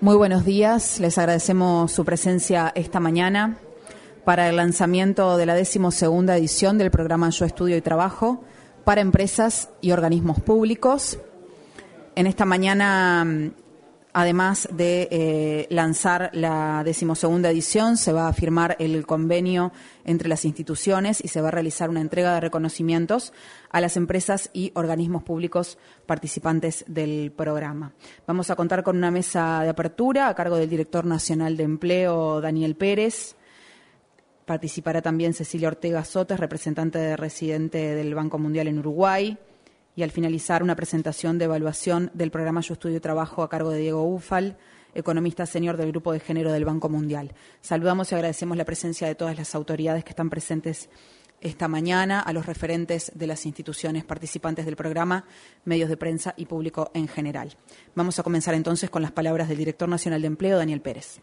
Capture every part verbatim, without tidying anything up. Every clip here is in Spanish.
Muy buenos días, les agradecemos su presencia esta mañana para el lanzamiento de la decimosegunda edición del programa Yo Estudio y Trabajo para empresas y organismos públicos. En esta mañana, además de eh, lanzar la decimosegunda edición, se va a firmar el convenio entre las instituciones y se va a realizar una entrega de reconocimientos a las empresas y organismos públicos participantes del programa. Vamos a contar con una mesa de apertura a cargo del director nacional de Empleo, Daniel Pérez. Participará también Cecilia Ortega Sotes, representante de residente del Banco Mundial en Uruguay. Y al finalizar, una presentación de evaluación del programa Yo Estudio y Trabajo a cargo de Diego Ufal, economista senior del Grupo de Género del Banco Mundial. Saludamos y agradecemos la presencia de todas las autoridades que están presentes esta mañana, a los referentes de las instituciones participantes del programa, medios de prensa y público en general. Vamos a comenzar entonces con las palabras del director nacional de Empleo, Daniel Pérez.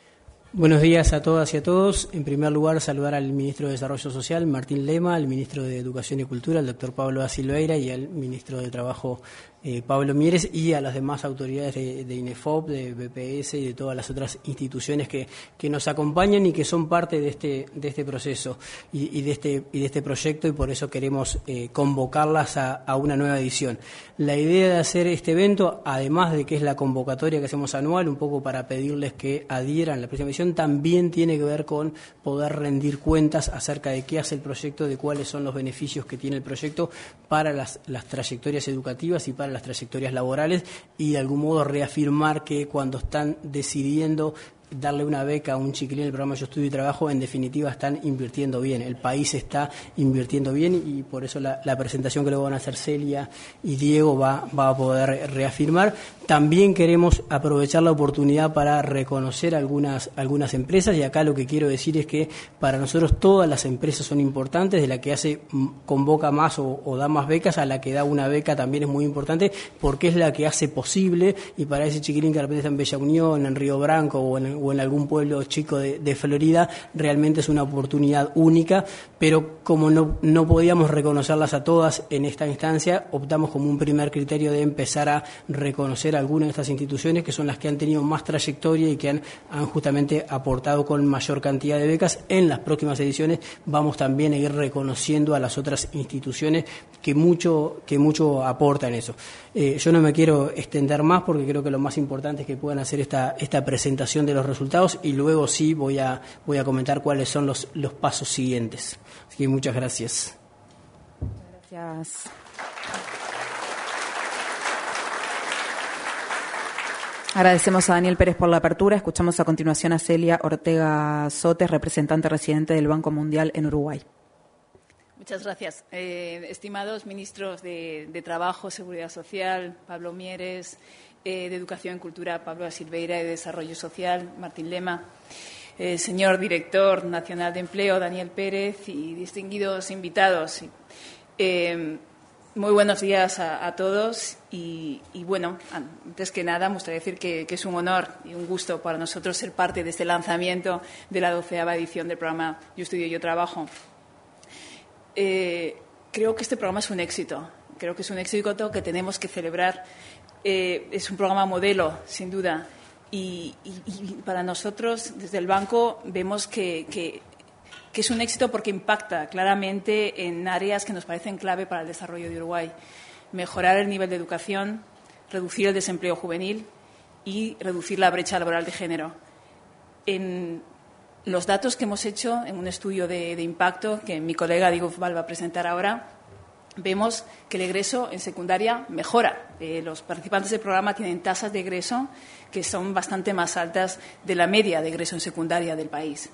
Buenos días a todas y a todos. En primer lugar, saludar al ministro de Desarrollo Social, Martín Lema, al ministro de Educación y Cultura, el doctor Pablo da Silveira, y al ministro de Trabajo, eh, Pablo Mieres, y a las demás autoridades de, de INEFOP, de B P S y de todas las otras instituciones que, que nos acompañan y que son parte de este, de este proceso y, y, de este, y de este proyecto, y por eso queremos eh, convocarlas a, a una nueva edición. La idea de hacer este evento, además de que es la convocatoria que hacemos anual, un poco para pedirles que adhieran a la próxima edición, también tiene que ver con poder rendir cuentas acerca de qué hace el proyecto, de cuáles son los beneficios que tiene el proyecto para las, las trayectorias educativas y para las trayectorias laborales, y de algún modo reafirmar que cuando están decidiendo darle una beca a un chiquilín del programa Yo Estudio y Trabajo, en definitiva están invirtiendo bien, el país está invirtiendo bien, y por eso la, la presentación que luego van a hacer Celia y Diego va, va a poder reafirmar. También queremos aprovechar la oportunidad para reconocer algunas, algunas empresas, y acá lo que quiero decir es que para nosotros todas las empresas son importantes, de la que hace convoca más o, o da más becas a la que da una beca también es muy importante, porque es la que hace posible, y para ese chiquilín que de repente está en Bella Unión, en Río Branco o en o en algún pueblo chico de, de Florida, realmente es una oportunidad única, pero como no, no podíamos reconocerlas a todas en esta instancia, optamos como un primer criterio de empezar a reconocer algunas de estas instituciones, que son las que han tenido más trayectoria y que han, han justamente aportado con mayor cantidad de becas. En las próximas ediciones vamos también a ir reconociendo a las otras instituciones que mucho, que mucho aportan eso. Eh, yo no me quiero extender más, porque creo que lo más importante es que puedan hacer esta, esta presentación de los resultados, y luego sí voy a, voy a comentar cuáles son los, los pasos siguientes. Así que muchas gracias. Gracias. Agradecemos a Daniel Pérez por la apertura. Escuchamos a continuación a Celia Ortega Sotes, representante residente del Banco Mundial en Uruguay. Muchas gracias. Eh, estimados ministros de, de Trabajo, Seguridad Social, Pablo Mieres, eh, de Educación y Cultura, Pablo da Silveira, y de Desarrollo Social, Martín Lema, eh, señor director nacional de Empleo, Daniel Pérez, y distinguidos invitados. Eh, Muy buenos días a, a todos y, y, bueno, antes que nada me gustaría decir que, que es un honor y un gusto para nosotros ser parte de este lanzamiento de la doceava edición del programa Yo Estudio y Yo Trabajo. Eh, creo que este programa es un éxito, creo que es un éxito que tenemos que celebrar. Eh, es un programa modelo, sin duda, y, y, y para nosotros, desde el banco, vemos que, que que es un éxito porque impacta claramente en áreas que nos parecen clave para el desarrollo de Uruguay. Mejorar el nivel de educación, reducir el desempleo juvenil y reducir la brecha laboral de género. En los datos que hemos hecho en un estudio de, de impacto que mi colega Diego Ufal va a presentar ahora, vemos que el egreso en secundaria mejora. Eh, los participantes del programa tienen tasas de egreso que son bastante más altas de la media de egreso en secundaria del país.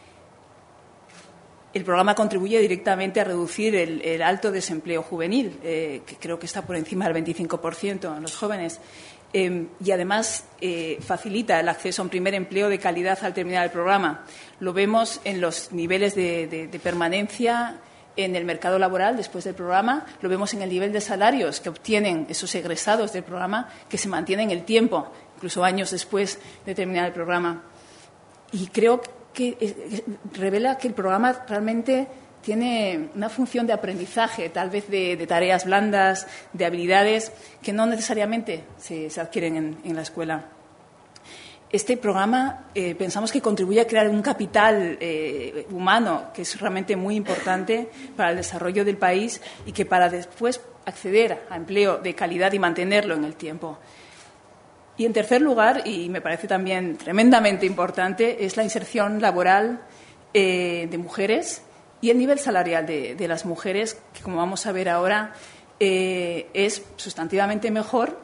El programa contribuye directamente a reducir el, el alto desempleo juvenil, eh, que creo que está por encima del veinticinco por ciento en los jóvenes, eh, y además eh, facilita el acceso a un primer empleo de calidad al terminar el programa. Lo vemos en los niveles de, de, de permanencia en el mercado laboral después del programa, lo vemos en el nivel de salarios que obtienen esos egresados del programa, que se mantienen en el tiempo, incluso años después de terminar el programa. Y creo que que revela que el programa realmente tiene una función de aprendizaje, tal vez de, de tareas blandas, de habilidades que no necesariamente se, se adquieren en, en la escuela. Este programa eh, pensamos que contribuye a crear un capital eh, humano que es realmente muy importante para el desarrollo del país y que para después acceder a empleo de calidad y mantenerlo en el tiempo. Y en tercer lugar, y me parece también tremendamente importante, es la inserción laboral eh, de mujeres y el nivel salarial de, de las mujeres, que como vamos a ver ahora eh, es sustantivamente mejor.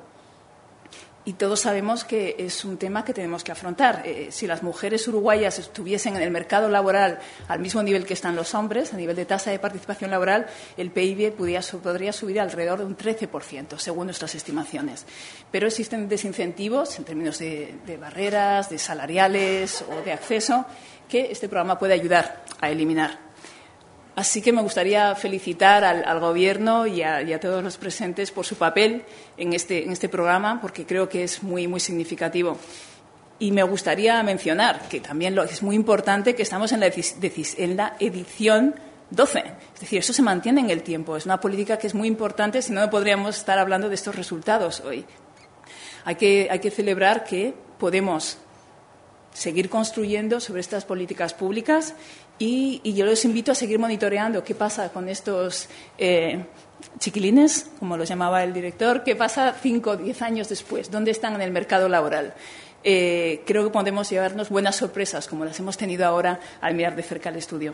Y todos sabemos que es un tema que tenemos que afrontar. Eh, si las mujeres uruguayas estuviesen en el mercado laboral al mismo nivel que están los hombres, a nivel de tasa de participación laboral, el P I B podría, podría subir alrededor de un trece por ciento, según nuestras estimaciones. Pero existen desincentivos en términos de, de barreras, de salariales o de acceso, que este programa puede ayudar a eliminar. Así que me gustaría felicitar al, al Gobierno y a, y a todos los presentes por su papel en este, en este programa, porque creo que es muy, muy significativo. Y me gustaría mencionar que también lo, es muy importante que estamos en la, en la edición doce. Es decir, eso se mantiene en el tiempo. Es una política que es muy importante, si no, no podríamos estar hablando de estos resultados hoy. Hay que, hay que celebrar que podemos seguir construyendo sobre estas políticas públicas y, y yo les invito a seguir monitoreando qué pasa con estos eh, chiquilines, como los llamaba el director, qué pasa cinco o diez años después, dónde están en el mercado laboral. Eh, creo que podemos llevarnos buenas sorpresas, como las hemos tenido ahora al mirar de cerca el estudio.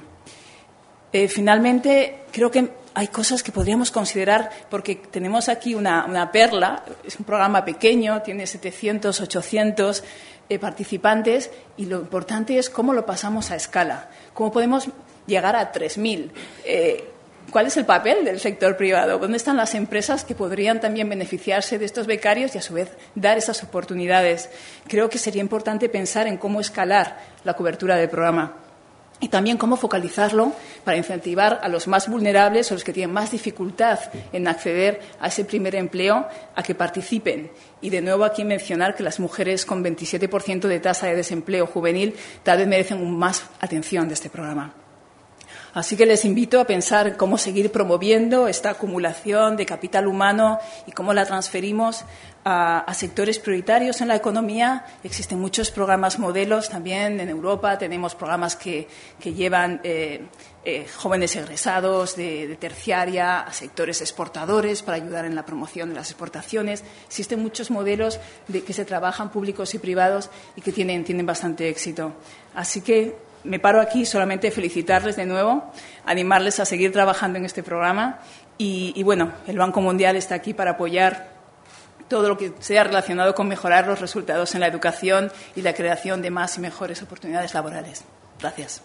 Eh, finalmente, creo que hay cosas que podríamos considerar, porque tenemos aquí una, una perla, es un programa pequeño, tiene setecientos, ochocientos eh, participantes, y lo importante es cómo lo pasamos a escala, cómo podemos llegar a tres mil. Eh, ¿Cuál es el papel del sector privado? ¿Dónde están las empresas que podrían también beneficiarse de estos becarios y, a su vez, dar esas oportunidades? Creo que sería importante pensar en cómo escalar la cobertura del programa. Y también cómo focalizarlo para incentivar a los más vulnerables o los que tienen más dificultad en acceder a ese primer empleo a que participen. Y de nuevo aquí mencionar que las mujeres con veintisiete por ciento de tasa de desempleo juvenil tal vez merecen más atención de este programa. Así que les invito a pensar cómo seguir promoviendo esta acumulación de capital humano y cómo la transferimos a, a sectores prioritarios en la economía. Existen muchos programas modelos también en Europa. Tenemos programas que, que llevan eh, eh, jóvenes egresados de, de terciaria a sectores exportadores para ayudar en la promoción de las exportaciones. Existen muchos modelos de que se trabajan públicos y privados y que tienen, tienen bastante éxito. Así que me paro aquí, solamente felicitarles de nuevo, animarles a seguir trabajando en este programa y, y, bueno, el Banco Mundial está aquí para apoyar todo lo que sea relacionado con mejorar los resultados en la educación y la creación de más y mejores oportunidades laborales. Gracias.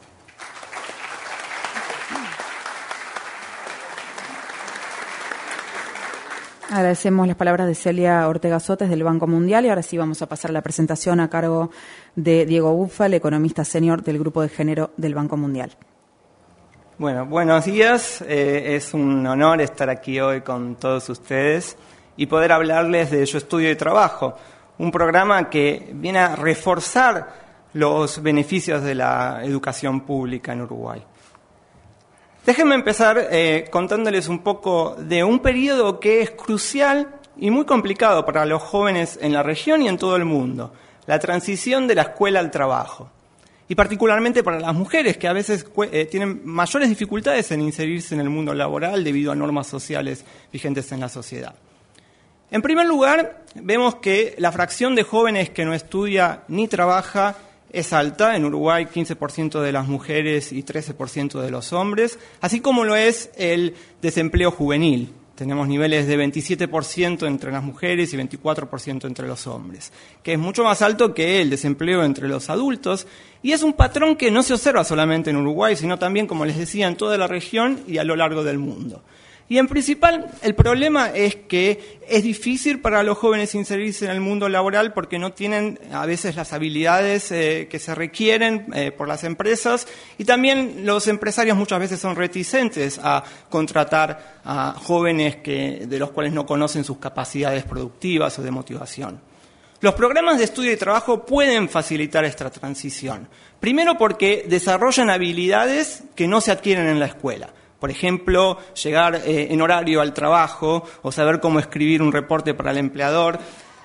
Agradecemos las palabras de Celia Ortega Sotes del Banco Mundial y ahora sí vamos a pasar la presentación a cargo de Diego Bufa, el economista senior del Grupo de Género del Banco Mundial. Bueno, buenos días. Eh, es un honor estar aquí hoy con todos ustedes y poder hablarles de Yo Estudio y Trabajo, un programa que viene a reforzar los beneficios de la educación pública en Uruguay. Déjenme empezar eh, contándoles un poco de un periodo que es crucial y muy complicado para los jóvenes en la región y en todo el mundo, la transición de la escuela al trabajo. Y particularmente para las mujeres, que a veces eh, tienen mayores dificultades en inserirse en el mundo laboral debido a normas sociales vigentes en la sociedad. En primer lugar, vemos que la fracción de jóvenes que no estudia ni trabaja es alta, en Uruguay quince por ciento de las mujeres y trece por ciento de los hombres, así como lo es el desempleo juvenil. Tenemos niveles de veintisiete por ciento entre las mujeres y veinticuatro por ciento entre los hombres, que es mucho más alto que el desempleo entre los adultos, y es un patrón que no se observa solamente en Uruguay, sino también, como les decía, en toda la región y a lo largo del mundo. Y en principal, el problema es que es difícil para los jóvenes inserirse en el mundo laboral porque no tienen a veces las habilidades eh, que se requieren eh, por las empresas, y también los empresarios muchas veces son reticentes a contratar a jóvenes que, de los cuales no conocen sus capacidades productivas o de motivación. Los programas de estudio y trabajo pueden facilitar esta transición. Primero porque desarrollan habilidades que no se adquieren en la escuela. Por ejemplo, llegar eh, en horario al trabajo o saber cómo escribir un reporte para el empleador.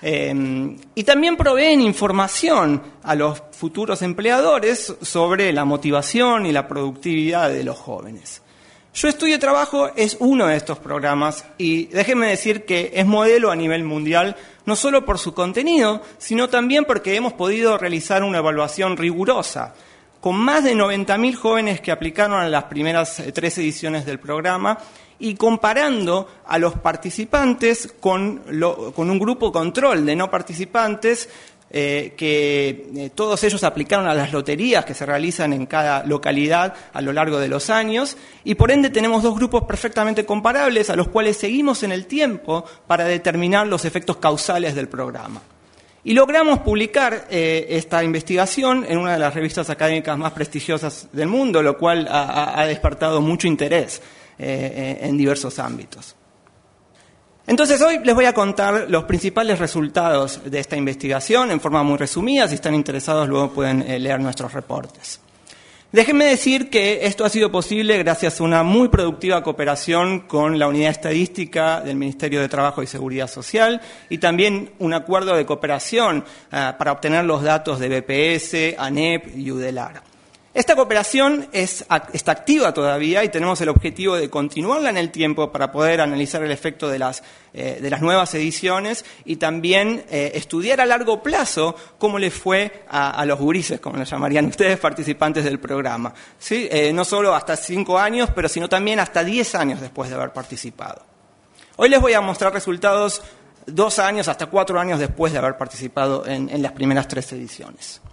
Eh, y también proveen información a los futuros empleadores sobre la motivación y la productividad de los jóvenes. Yo Estudio y Trabajo es uno de estos programas y déjenme decir que es modelo a nivel mundial, no solo por su contenido, sino también porque hemos podido realizar una evaluación rigurosa con más de noventa mil jóvenes que aplicaron a las primeras tres ediciones del programa y comparando a los participantes con, lo, con un grupo control de no participantes, Eh, que eh, todos ellos aplicaron a las loterías que se realizan en cada localidad a lo largo de los años y por ende tenemos dos grupos perfectamente comparables a los cuales seguimos en el tiempo para determinar los efectos causales del programa. Y logramos publicar eh, esta investigación en una de las revistas académicas más prestigiosas del mundo, lo cual ha, ha despertado mucho interés eh, en diversos ámbitos. Entonces hoy les voy a contar los principales resultados de esta investigación en forma muy resumida. Si están interesados luego pueden eh, leer nuestros reportes. Déjenme decir que esto ha sido posible gracias a una muy productiva cooperación con la Unidad Estadística del Ministerio de Trabajo y Seguridad Social y también un acuerdo de cooperación uh, para obtener los datos de B P S, ANEP y UDELAR. Esta cooperación es, está activa todavía y tenemos el objetivo de continuarla en el tiempo para poder analizar el efecto de las, eh, de las nuevas ediciones y también eh, estudiar a largo plazo cómo les fue a, a los gurises, como los llamarían ustedes, participantes del programa. ¿Sí? Eh, no solo hasta cinco años, pero sino también hasta diez años después de haber participado. Hoy les voy a mostrar resultados dos años hasta cuatro años después de haber participado en, en las primeras tres ediciones.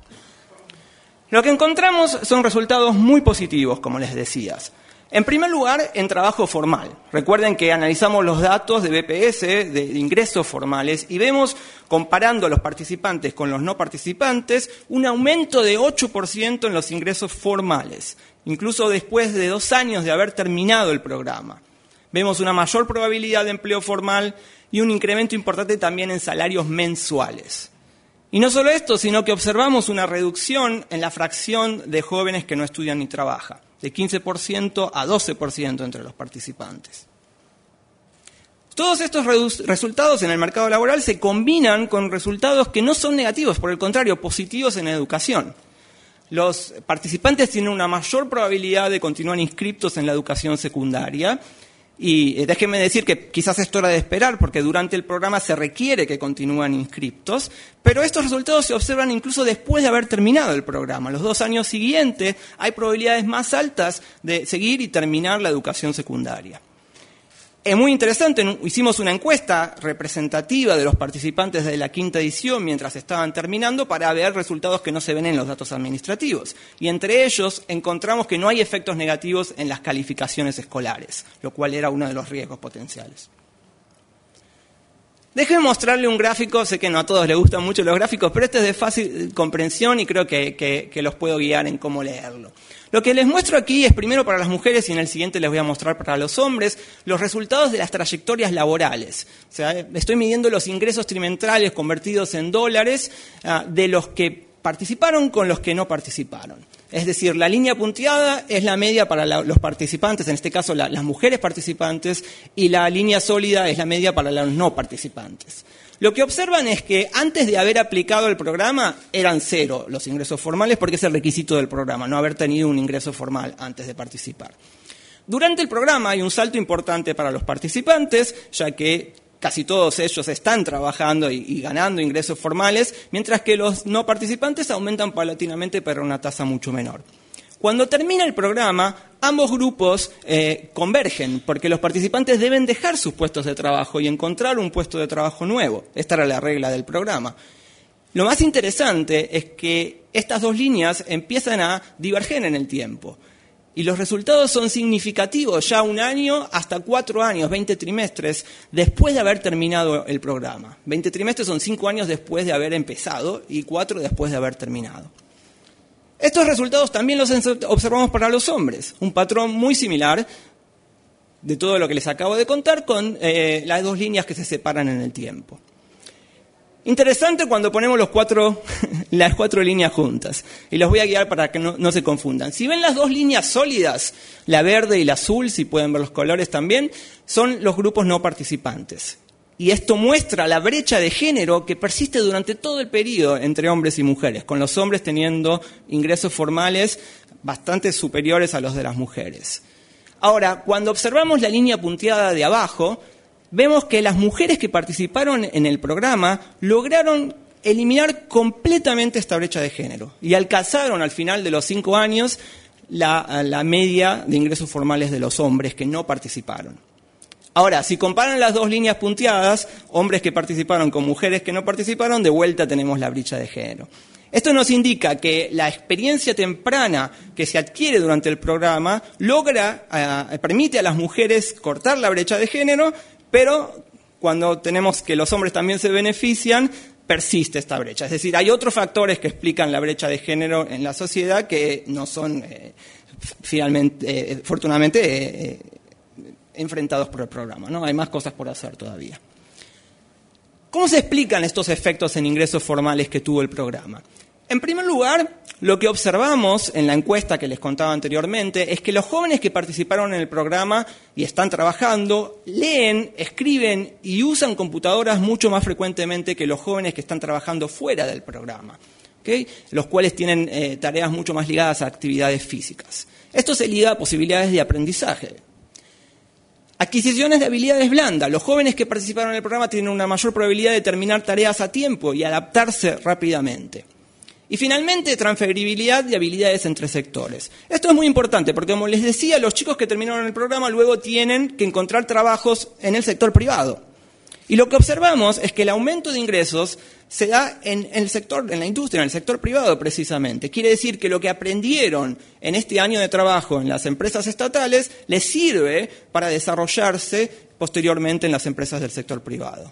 Lo que encontramos son resultados muy positivos, como les decías. En primer lugar, en trabajo formal. Recuerden que analizamos los datos de B P S, de ingresos formales, y vemos, comparando a los participantes con los no participantes, un aumento de ocho por ciento en los ingresos formales, incluso después de dos años de haber terminado el programa. Vemos una mayor probabilidad de empleo formal y un incremento importante también en salarios mensuales. Y no solo esto, sino que observamos una reducción en la fracción de jóvenes que no estudian ni trabajan, de quince por ciento a doce por ciento entre los participantes. Todos estos resultados en el mercado laboral se combinan con resultados que no son negativos, por el contrario, positivos en educación. Los participantes tienen una mayor probabilidad de continuar inscriptos en la educación secundaria. Y déjenme decir que quizás esto era de esperar, porque durante el programa se requiere que continúen inscriptos, pero estos resultados se observan incluso después de haber terminado el programa. Los dos años siguientes hay probabilidades más altas de seguir y terminar la educación secundaria. Es muy interesante, hicimos una encuesta representativa de los participantes de la quinta edición mientras estaban terminando para ver resultados que no se ven en los datos administrativos. Y entre ellos encontramos que no hay efectos negativos en las calificaciones escolares, lo cual era uno de los riesgos potenciales. Déjenme mostrarle un gráfico, sé que no a todos les gustan mucho los gráficos, pero este es de fácil comprensión y creo que, que, que los puedo guiar en cómo leerlo. Lo que les muestro aquí es primero para las mujeres y en el siguiente les voy a mostrar para los hombres los resultados de las trayectorias laborales. O sea, estoy midiendo los ingresos trimestrales convertidos en dólares uh, de los que participaron con los que no participaron. Es decir, la línea punteada es la media para la, los participantes, en este caso la, las mujeres participantes, y la línea sólida es la media para los no participantes. Lo que observan es que antes de haber aplicado el programa eran cero los ingresos formales porque es el requisito del programa, no haber tenido un ingreso formal antes de participar. Durante el programa hay un salto importante para los participantes, ya que casi todos ellos están trabajando y, y ganando ingresos formales, mientras que los no participantes aumentan paulatinamente pero a una tasa mucho menor. Cuando termina el programa, ambos grupos eh, convergen, porque los participantes deben dejar sus puestos de trabajo y encontrar un puesto de trabajo nuevo. Esta era la regla del programa. Lo más interesante es que estas dos líneas empiezan a diverger en el tiempo. Y los resultados son significativos ya un año hasta cuatro años, veinte trimestres, después de haber terminado el programa. veinte trimestres son cinco años después de haber empezado y cuatro después de haber terminado. Estos resultados también los observamos para los hombres, un patrón muy similar de todo lo que les acabo de contar con eh, las dos líneas que se separan en el tiempo. Interesante cuando ponemos los cuatro, las cuatro líneas juntas, y los voy a guiar para que no, no se confundan. Si ven las dos líneas sólidas, la verde y la azul, si pueden ver los colores también, son los grupos no participantes. y esto muestra la brecha de género que persiste durante todo el periodo entre hombres y mujeres, con los hombres teniendo ingresos formales bastante superiores a los de las mujeres. Ahora, cuando observamos la línea punteada de abajo, vemos que las mujeres que participaron en el programa lograron eliminar completamente esta brecha de género y alcanzaron al final de los cinco años la, la media de ingresos formales de los hombres que no participaron. Ahora, si comparan las dos líneas punteadas, hombres que participaron con mujeres que no participaron, de vuelta tenemos la brecha de género. Esto nos indica que la experiencia temprana que se adquiere durante el programa logra, eh, permite a las mujeres cortar la brecha de género, pero cuando tenemos que los hombres también se benefician, persiste esta brecha. Es decir, hay otros factores que explican la brecha de género en la sociedad que no son, eh, finalmente, eh, afortunadamente, eh, enfrentados por el programa, ¿no? Hay más cosas por hacer todavía. ¿Cómo se explican estos efectos en ingresos formales que tuvo el programa? En primer lugar, lo que observamos en la encuesta que les contaba anteriormente es que los jóvenes que participaron en el programa y están trabajando, leen, escriben y usan computadoras mucho más frecuentemente que los jóvenes que están trabajando fuera del programa, ¿okay? Los cuales tienen eh, tareas mucho más ligadas a actividades físicas. Esto se liga a posibilidades de aprendizaje. Adquisiciones de habilidades blandas. Los jóvenes que participaron en el programa tienen una mayor probabilidad de terminar tareas a tiempo y adaptarse rápidamente. Y finalmente, transferibilidad de habilidades entre sectores. Esto es muy importante porque, como les decía, los chicos que terminaron el programa luego tienen que encontrar trabajos en el sector privado. Y lo que observamos es que el aumento de ingresos se da en el sector, en la industria, en el sector privado precisamente. Quiere decir que lo que aprendieron en este año de trabajo en las empresas estatales les sirve para desarrollarse posteriormente en las empresas del sector privado.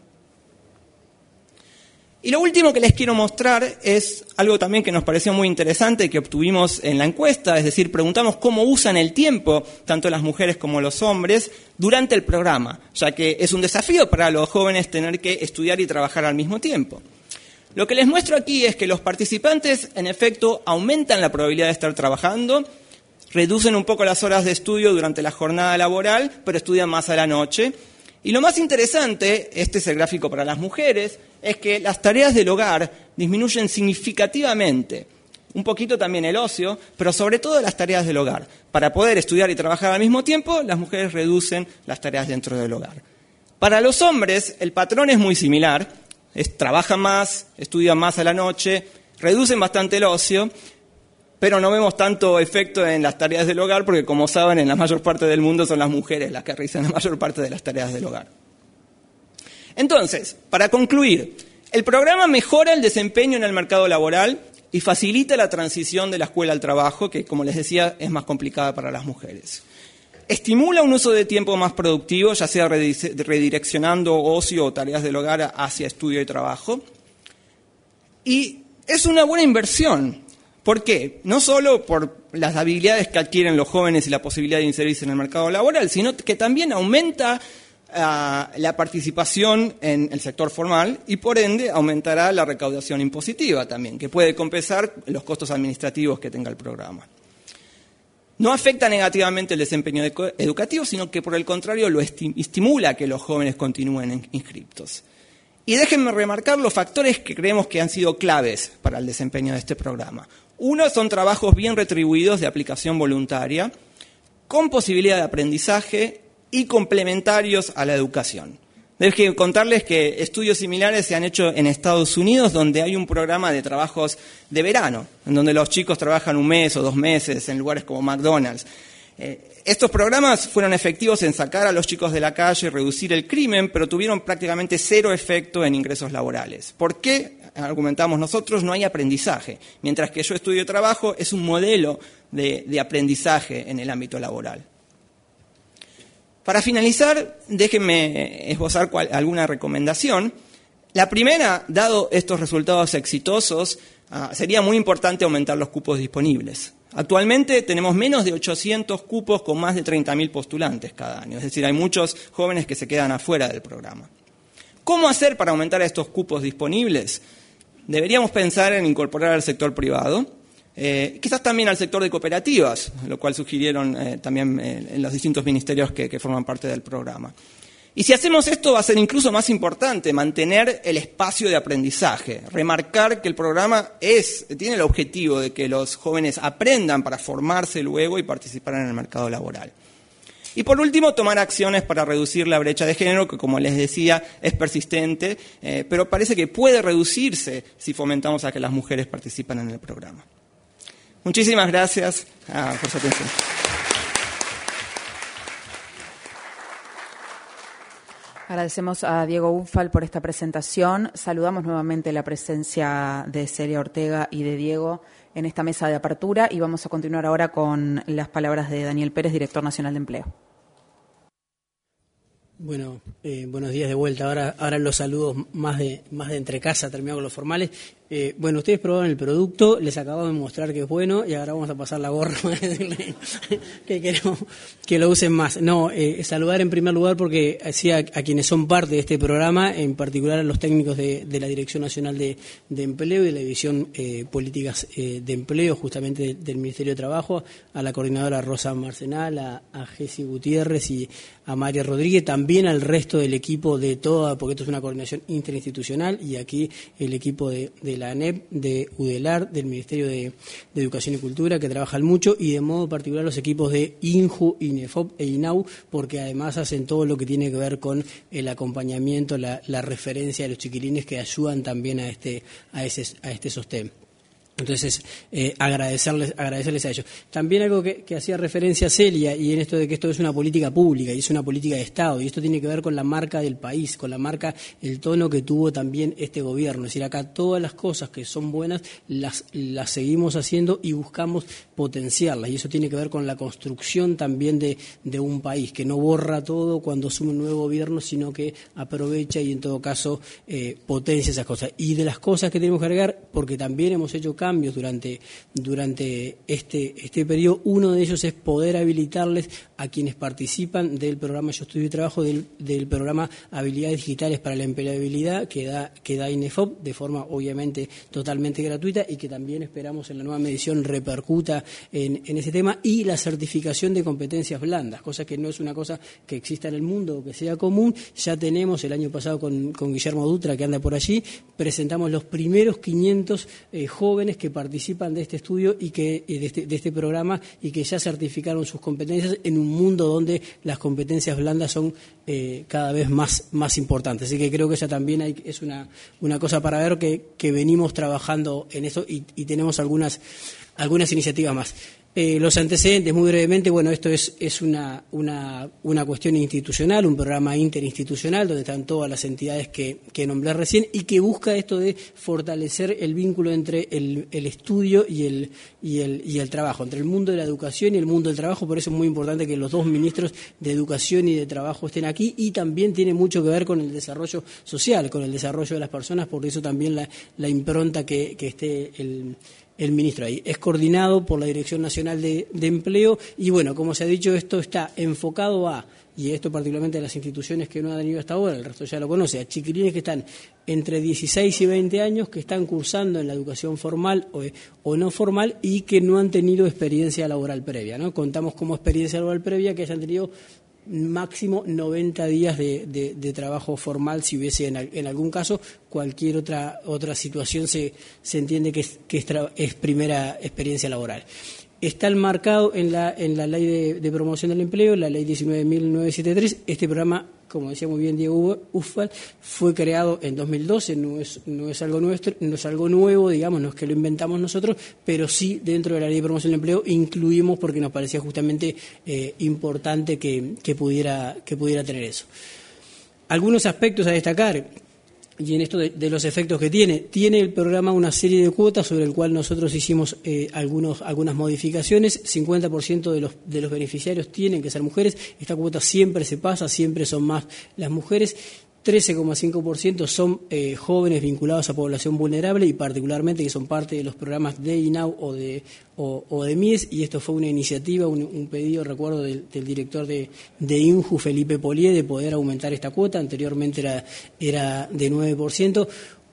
Y lo último que les quiero mostrar es algo también que nos pareció muy interesante que obtuvimos en la encuesta, es decir, preguntamos cómo usan el tiempo, tanto las mujeres como los hombres, durante el programa, ya que es un desafío para los jóvenes tener que estudiar y trabajar al mismo tiempo. Lo que les muestro aquí es que los participantes, en efecto, aumentan la probabilidad de estar trabajando, reducen un poco las horas de estudio durante la jornada laboral, pero estudian más a la noche. Y lo más interesante, este es el gráfico para las mujeres, es que las tareas del hogar disminuyen significativamente. Un poquito también el ocio, pero sobre todo las tareas del hogar. Para poder estudiar y trabajar al mismo tiempo, las mujeres reducen las tareas dentro del hogar. Para los hombres, el patrón es muy similar. Es, trabajan más, estudian más a la noche, reducen bastante el ocio, pero no vemos tanto efecto en las tareas del hogar porque, como saben, en la mayor parte del mundo son las mujeres las que realizan la mayor parte de las tareas del hogar. Entonces, para concluir, el programa mejora el desempeño en el mercado laboral y facilita la transición de la escuela al trabajo, que, como les decía, es más complicada para las mujeres. Estimula un uso de tiempo más productivo, ya sea redireccionando ocio o tareas del hogar hacia estudio y trabajo. Y es una buena inversión. ¿Por qué? No solo por las habilidades que adquieren los jóvenes y la posibilidad de inserirse en el mercado laboral, sino que también aumenta uh, la participación en el sector formal y, por ende, aumentará la recaudación impositiva también, que puede compensar los costos administrativos que tenga el programa. No afecta negativamente el desempeño educativo, sino que, por el contrario, lo estimula a que los jóvenes continúen inscriptos. Y déjenme remarcar los factores que creemos que han sido claves para el desempeño de este programa. Uno, son trabajos bien retribuidos de aplicación voluntaria, con posibilidad de aprendizaje y complementarios a la educación. Debo contarles que estudios similares se han hecho en Estados Unidos, donde hay un programa de trabajos de verano, en donde los chicos trabajan un mes o dos meses en lugares como McDonald's. Eh, estos programas fueron efectivos en sacar a los chicos de la calle y reducir el crimen, pero tuvieron prácticamente cero efecto en ingresos laborales. ¿Por qué? Argumentamos nosotros, no hay aprendizaje, mientras que Yo Estudio y Trabajo es un modelo de, de aprendizaje en el ámbito laboral. Para finalizar, déjenme esbozar cual, alguna recomendación. La primera, dado estos resultados exitosos, uh, sería muy importante aumentar los cupos disponibles. Actualmente tenemos menos de ochocientos cupos con más de treinta mil postulantes cada año, es decir, hay muchos jóvenes que se quedan afuera del programa. ¿Cómo hacer para aumentar estos cupos disponibles? Deberíamos pensar en incorporar al sector privado, eh, quizás también al sector de cooperativas, lo cual sugirieron eh, también eh, en los distintos ministerios que, que forman parte del programa. Y si hacemos esto va a ser incluso más importante mantener el espacio de aprendizaje, remarcar que el programa es, tiene el objetivo de que los jóvenes aprendan para formarse luego y participar en el mercado laboral. Y por último, tomar acciones para reducir la brecha de género, que como les decía es persistente, eh, pero parece que puede reducirse si fomentamos a que las mujeres participen en el programa. Muchísimas gracias ah, por su atención. Agradecemos a Diego Ufal por esta presentación. Saludamos nuevamente la presencia de Celia Ortega y de Diego en esta mesa de apertura y vamos a continuar ahora con las palabras de Daniel Pérez, director nacional de Empleo. Bueno, eh, buenos días de vuelta. Ahora, ahora los saludos más de más de entre casa, terminado con los formales. Eh, bueno, ustedes probaron el producto, les acabo de mostrar que es bueno y ahora vamos a pasar la gorra para decirle que queremos que lo usen más. No, eh, saludar en primer lugar porque así a, a quienes son parte de este programa, en particular a los técnicos de, de la Dirección Nacional de, de Empleo y de la División eh, Políticas eh, de Empleo, justamente de, del Ministerio de Trabajo, a la coordinadora Rosa Marcenal, a, a Jessy Gutiérrez y a María Rodríguez, también al resto del equipo de toda, porque esto es una coordinación interinstitucional y aquí el equipo de, de la ANEP, de UDELAR, del Ministerio de, de Educación y Cultura, que trabajan mucho, y de modo particular los equipos de INJU, INEFOP e INAU, porque además hacen todo lo que tiene que ver con el acompañamiento, la, la referencia de los chiquilines que ayudan también a este, a ese, a este sostén. Entonces, eh, agradecerles, agradecerles a ellos. También algo que, que hacía referencia a Celia, y en esto de que esto es una política pública, y es una política de Estado, y esto tiene que ver con la marca del país, con la marca, el tono que tuvo también este gobierno. Es decir, acá todas las cosas que son buenas las, las seguimos haciendo y buscamos potenciarlas, y eso tiene que ver con la construcción también de, de un país, que no borra todo cuando asume un nuevo gobierno, sino que aprovecha y en todo caso eh, potencia esas cosas. Y de las cosas que tenemos que agregar, porque también hemos hecho cambios cambios durante, durante este, este periodo. Uno de ellos es poder habilitarles a quienes participan del programa Yo Estudio y Trabajo, del, del programa Habilidades Digitales para la Empleabilidad que da, que da INEFOP de forma obviamente totalmente gratuita y que también esperamos en la nueva medición repercuta en, en ese tema, y la certificación de competencias blandas, cosa que no es una cosa que exista en el mundo o que sea común. Ya tenemos el año pasado con, con Guillermo Dutra, que anda por allí, presentamos los primeros quinientos eh, jóvenes que participan de este estudio y que de este, de este programa y que ya certificaron sus competencias en un mundo donde las competencias blandas son eh, cada vez más, más importantes. Así que creo que esa también hay, es una, una cosa para ver que, que venimos trabajando en eso y, y tenemos algunas, algunas iniciativas más. Eh, los antecedentes, muy brevemente, bueno, esto es, es una, una, una cuestión institucional, un programa interinstitucional donde están todas las entidades que, que nombré recién y que busca esto de fortalecer el vínculo entre el, el estudio y el, y, el, y el trabajo, entre el mundo de la educación y el mundo del trabajo. Por eso es muy importante que los dos ministros de Educación y de Trabajo estén aquí, y también tiene mucho que ver con el desarrollo social, con el desarrollo de las personas, por eso también la, la impronta que, que esté el el ministro ahí. Es coordinado por la Dirección Nacional de, de Empleo y, bueno, como se ha dicho, esto está enfocado a, y esto particularmente a las instituciones que no han tenido hasta ahora, el resto ya lo conoce, a chiquilines que están entre dieciséis y veinte años, que están cursando en la educación formal o, o no formal y que no han tenido experiencia laboral previa, ¿no? Contamos como experiencia laboral previa que hayan tenido máximo noventa días de, de, de trabajo formal, si hubiese en, en algún caso. Cualquier otra otra situación se, se entiende que, es, que es, tra, es primera experiencia laboral. Está enmarcado en la en la Ley de, de Promoción del Empleo, la Ley diecinueve mil novecientos setenta y tres. Este programa, como decía muy bien Diego Ufal, fue creado en dos mil doce, no es no es algo nuestro, no es algo nuevo, digamos, no es que lo inventamos nosotros, pero sí dentro de la Ley de Promoción del Empleo incluimos porque nos parecía justamente eh, importante que, que pudiera que pudiera tener eso. Algunos aspectos a destacar. Y en esto de, de los efectos que tiene, tiene el programa una serie de cuotas sobre el cual nosotros hicimos eh, algunos, algunas modificaciones. cincuenta por ciento de los, de los beneficiarios tienen que ser mujeres. Esta cuota siempre se pasa, siempre son más las mujeres. trece coma cinco por ciento son eh, jóvenes vinculados a población vulnerable y particularmente que son parte de los programas de INAU o de, o, o de M I E S, y esto fue una iniciativa, un, un pedido, recuerdo, del, del director de, de INJU, Felipe Polié, de poder aumentar esta cuota. Anteriormente era, era de nueve por ciento.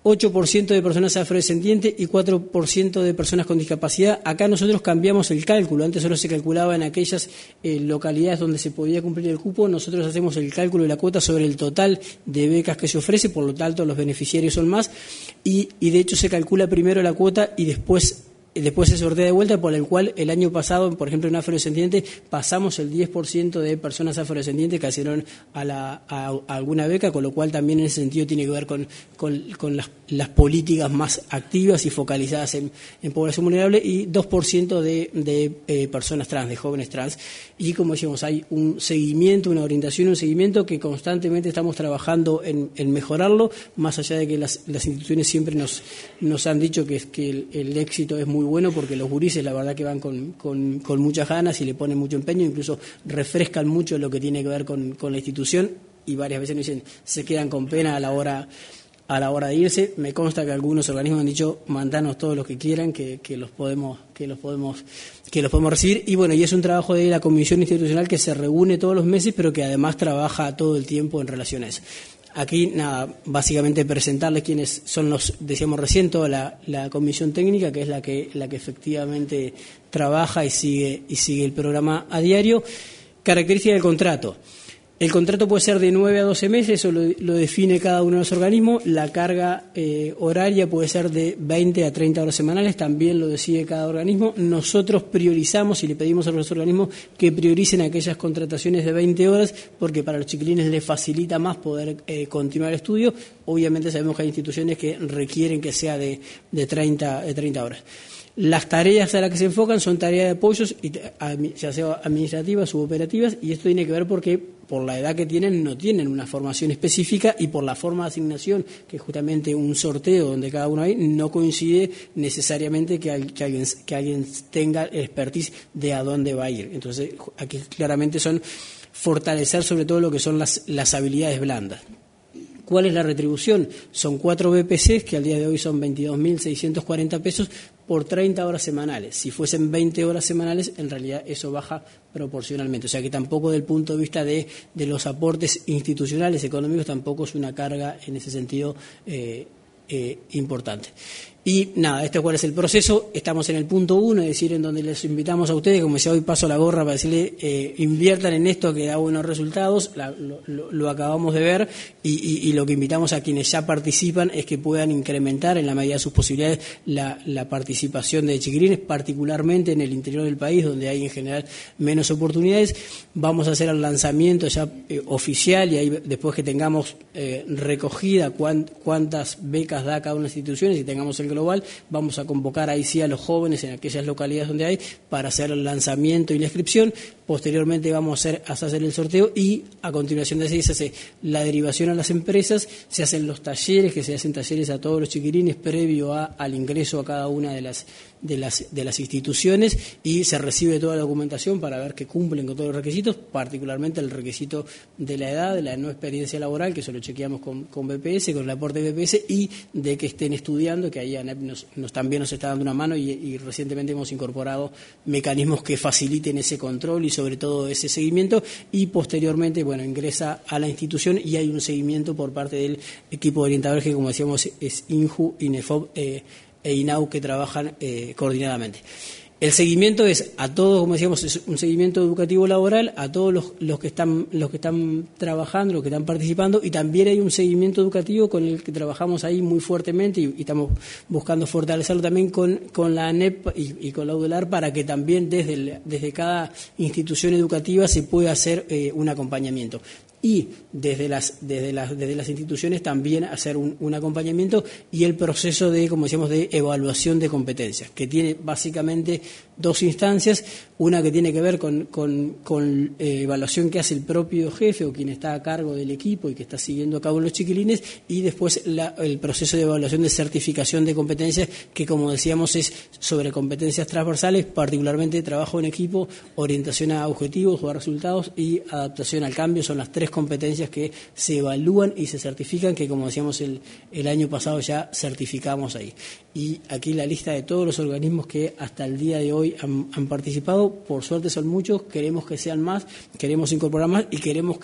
ocho por ciento de personas afrodescendientes y cuatro por ciento de personas con discapacidad. Acá nosotros cambiamos el cálculo. Antes solo se calculaba en aquellas eh, localidades donde se podía cumplir el cupo. Nosotros hacemos el cálculo de la cuota sobre el total de becas que se ofrece, por lo tanto los beneficiarios son más. Y, y de hecho se calcula primero la cuota y después Después se sortea de vuelta, por el cual el año pasado, por ejemplo, en afrodescendiente, pasamos el diez por ciento de personas afrodescendientes que accedieron a, la, a, a alguna beca, con lo cual también en ese sentido tiene que ver con, con, con las, las políticas más activas y focalizadas en, en población vulnerable, y dos por ciento de, de eh, personas trans, de jóvenes trans. Y como decíamos, hay un seguimiento, una orientación, un seguimiento que constantemente estamos trabajando en, en mejorarlo, más allá de que las, las instituciones siempre nos, nos han dicho que, que el, el éxito es muy bueno, porque los gurises la verdad que van con, con, con muchas ganas y le ponen mucho empeño, incluso refrescan mucho lo que tiene que ver con, con la institución, y varias veces nos dicen se quedan con pena a la hora a la hora de irse. Me consta que algunos organismos han dicho mandanos todos los que quieran, que, que los podemos que los podemos que los podemos recibir. Y bueno, y es un trabajo de la Comisión Institucional que se reúne todos los meses, pero que además trabaja todo el tiempo en relación a eso. Aquí, nada, básicamente presentarles quiénes son los, decíamos recién, toda la, la comisión técnica, que es la que, la que efectivamente trabaja y sigue, y sigue el programa a diario. Características del contrato. El contrato puede ser de nueve a doce meses, eso lo, lo define cada uno de los organismos. La carga eh, horaria puede ser de veinte a treinta horas semanales, también lo decide cada organismo. Nosotros priorizamos y le pedimos a los organismos que prioricen aquellas contrataciones de veinte horas, porque para los chiquilines les facilita más poder eh, continuar el estudio. Obviamente sabemos que hay instituciones que requieren que sea de, de, treinta, de treinta horas. Las tareas a las que se enfocan son tareas de apoyos, ya sea administrativas u operativas, y esto tiene que ver porque por la edad que tienen no tienen una formación específica, y por la forma de asignación, que es justamente un sorteo donde cada uno hay, no coincide necesariamente que, que, alguien, que alguien tenga expertise de a dónde va a ir. Entonces aquí claramente son fortalecer sobre todo lo que son las, las habilidades blandas. ¿Cuál es la retribución? Son cuatro B P Cs, que al día de hoy son veintidós mil seiscientos cuarenta pesos por treinta horas semanales. Si fuesen veinte horas semanales, en realidad eso baja proporcionalmente. O sea que tampoco, del punto de vista de, de los aportes institucionales, económicos, tampoco es una carga en ese sentido eh, eh, importante. Y nada, este cuál es el proceso. Estamos en el punto uno, es decir, en donde les invitamos a ustedes, como decía, hoy paso la gorra para decirle, eh, inviertan en esto que da buenos resultados. La, lo, lo, lo acabamos de ver, y, y, y lo que invitamos a quienes ya participan es que puedan incrementar en la medida de sus posibilidades la, la participación de chiquilines, particularmente en el interior del país, donde hay en general menos oportunidades. Vamos a hacer el lanzamiento ya eh, oficial, y ahí después que tengamos eh, recogida cuán, cuántas becas da cada una de las instituciones y tengamos el global, vamos a convocar ahí sí a los jóvenes en aquellas localidades donde hay para hacer el lanzamiento y la inscripción. Posteriormente vamos a hacer, a hacer el sorteo, y a continuación de ahí se hace la derivación a las empresas, se hacen los talleres, que se hacen talleres a todos los chiquilines previo a, al ingreso a cada una de las, de las, de las instituciones, y se recibe toda la documentación para ver que cumplen con todos los requisitos, particularmente el requisito de la edad, de la no experiencia laboral, que eso lo chequeamos con, con B P S, con el aporte de B P S, y de que estén estudiando, que ahí ANEP nos, nos, también nos está dando una mano, y, y recientemente hemos incorporado mecanismos que faciliten ese control y sobre todo ese seguimiento, y posteriormente, bueno, ingresa a la institución y hay un seguimiento por parte del equipo de orientadores que, como decíamos, es INJU, INEFOP eh, e INAU, que trabajan eh, coordinadamente. El seguimiento es a todos, como decíamos, es un seguimiento educativo laboral a todos los, los que están los que están trabajando, los que están participando, y también hay un seguimiento educativo con el que trabajamos ahí muy fuertemente, y, y estamos buscando fortalecerlo también con, con la ANEP y, y con la UDELAR, para que también desde, el, desde cada institución educativa se pueda hacer eh, un acompañamiento. Y desde las, desde las, desde las instituciones también hacer un, un acompañamiento, y el proceso de, como decíamos, de evaluación de competencias, que tiene básicamente dos instancias, una que tiene que ver con, con, con eh, evaluación que hace el propio jefe o quien está a cargo del equipo y que está siguiendo a cabo los chiquilines, y después la, el proceso de evaluación de certificación de competencias, que, como decíamos, es sobre competencias transversales, particularmente trabajo en equipo, orientación a objetivos o a resultados, y adaptación al cambio. Son las tres competencias que se evalúan y se certifican, que, como decíamos, el, el año pasado ya certificamos ahí. Y aquí la lista de todos los organismos que hasta el día de hoy han, han participado. Por suerte son muchos, queremos que sean más, queremos incorporar más, y queremos que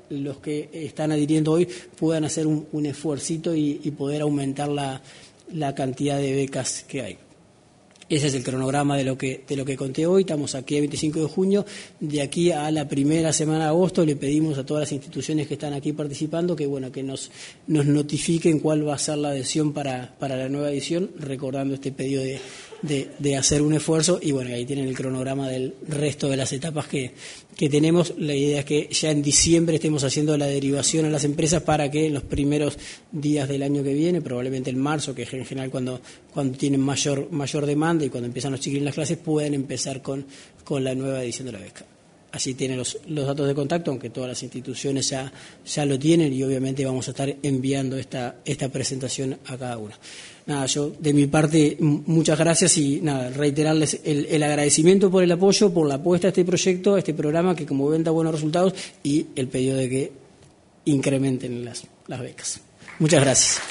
los que están adhiriendo hoy puedan hacer un, un esfuercito y, y poder aumentar la, la cantidad de becas que hay. Ese es el cronograma de lo que de lo que conté hoy. Estamos aquí el veinticinco de junio. De aquí a la primera semana de agosto le pedimos a todas las instituciones que están aquí participando que bueno que nos nos notifiquen cuál va a ser la adhesión para, para la nueva edición, recordando este pedido de, de, de hacer un esfuerzo. Y bueno, ahí tienen el cronograma del resto de las etapas que, que tenemos. La idea es que ya en diciembre estemos haciendo la derivación a las empresas para que en los primeros días del año que viene, probablemente en marzo, que es en general cuando, cuando tienen mayor, mayor demanda y cuando empiezan los chiquilines las clases, pueden empezar con, con la nueva edición de la beca. Así tienen los, los datos de contacto, aunque todas las instituciones ya, ya lo tienen, y obviamente vamos a estar enviando esta, esta presentación a cada una. Nada, yo de mi parte muchas gracias y nada, reiterarles el, el agradecimiento por el apoyo, por la apuesta a este proyecto, a este programa que como ven da buenos resultados, y el pedido de que incrementen las, las becas. Muchas gracias.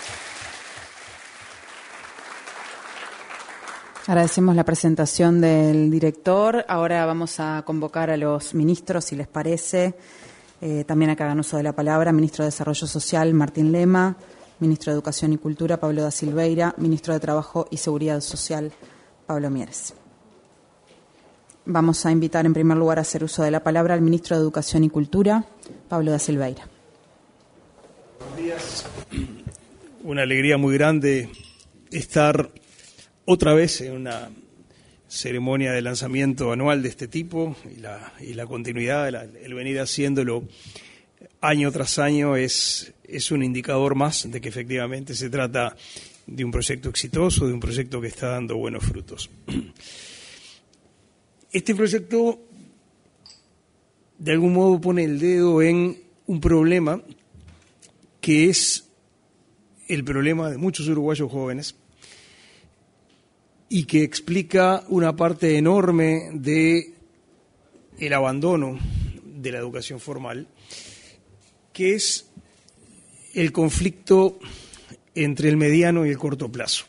Agradecemos la presentación del director. Ahora vamos a convocar a los ministros, si les parece. Eh, también a que hagan uso de la palabra. Ministro de Desarrollo Social, Martín Lema. Ministro de Educación y Cultura, Pablo da Silveira. Ministro de Trabajo y Seguridad Social, Pablo Mieres. Vamos a invitar en primer lugar a hacer uso de la palabra al Ministro de Educación y Cultura, Pablo da Silveira. Buenos días. Una alegría muy grande estar otra vez en una ceremonia de lanzamiento anual de este tipo, y la, y la continuidad, la, el venir haciéndolo año tras año es, es un indicador más de que efectivamente se trata de un proyecto exitoso, de un proyecto que está dando buenos frutos. Este proyecto de algún modo pone el dedo en un problema que es el problema de muchos uruguayos jóvenes, y que explica una parte enorme de el abandono de la educación formal, que es el conflicto entre el mediano y el corto plazo.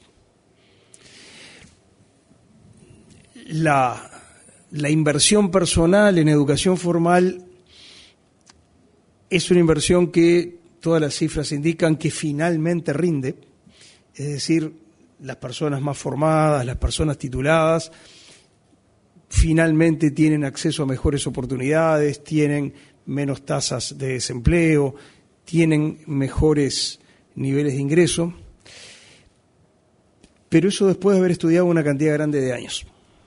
La, la inversión personal en educación formal es una inversión que todas las cifras indican que finalmente rinde, es decir, las personas más formadas, las personas tituladas, finalmente tienen acceso a mejores oportunidades, tienen menos tasas de desempleo, tienen mejores niveles de ingreso, pero eso después de haber estudiado una cantidad grande de años.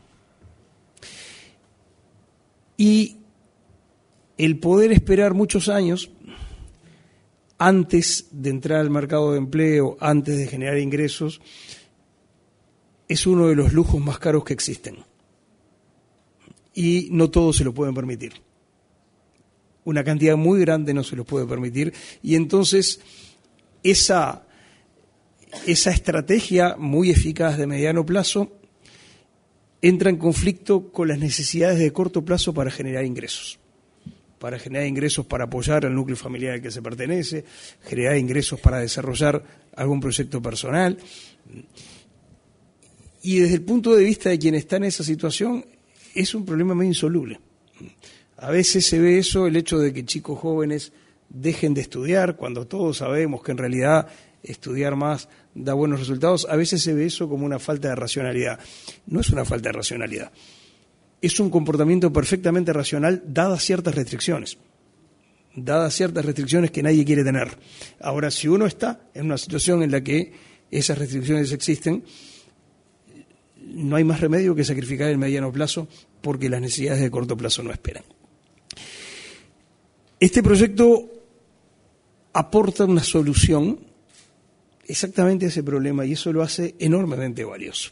Y el poder esperar muchos años antes de entrar al mercado de empleo, antes de generar ingresos, es uno de los lujos más caros que existen. Y no todos se lo pueden permitir. Una cantidad muy grande no se lo puede permitir. Y entonces esa, esa estrategia muy eficaz de mediano plazo entra en conflicto con las necesidades de corto plazo para generar ingresos. Para generar ingresos para apoyar al núcleo familiar al que se pertenece, generar ingresos para desarrollar algún proyecto personal. Y desde el punto de vista de quien está en esa situación, es un problema muy insoluble. A veces se ve eso, el hecho de que chicos jóvenes dejen de estudiar, cuando todos sabemos que en realidad estudiar más da buenos resultados. A veces se ve eso como una falta de racionalidad. No es una falta de racionalidad. Es un comportamiento perfectamente racional dadas ciertas restricciones. Dadas ciertas restricciones que nadie quiere tener. Ahora, si uno está en una situación en la que esas restricciones existen, no hay más remedio que sacrificar el mediano plazo porque las necesidades de corto plazo no esperan. Este proyecto aporta una solución exactamente a ese problema y eso lo hace enormemente valioso.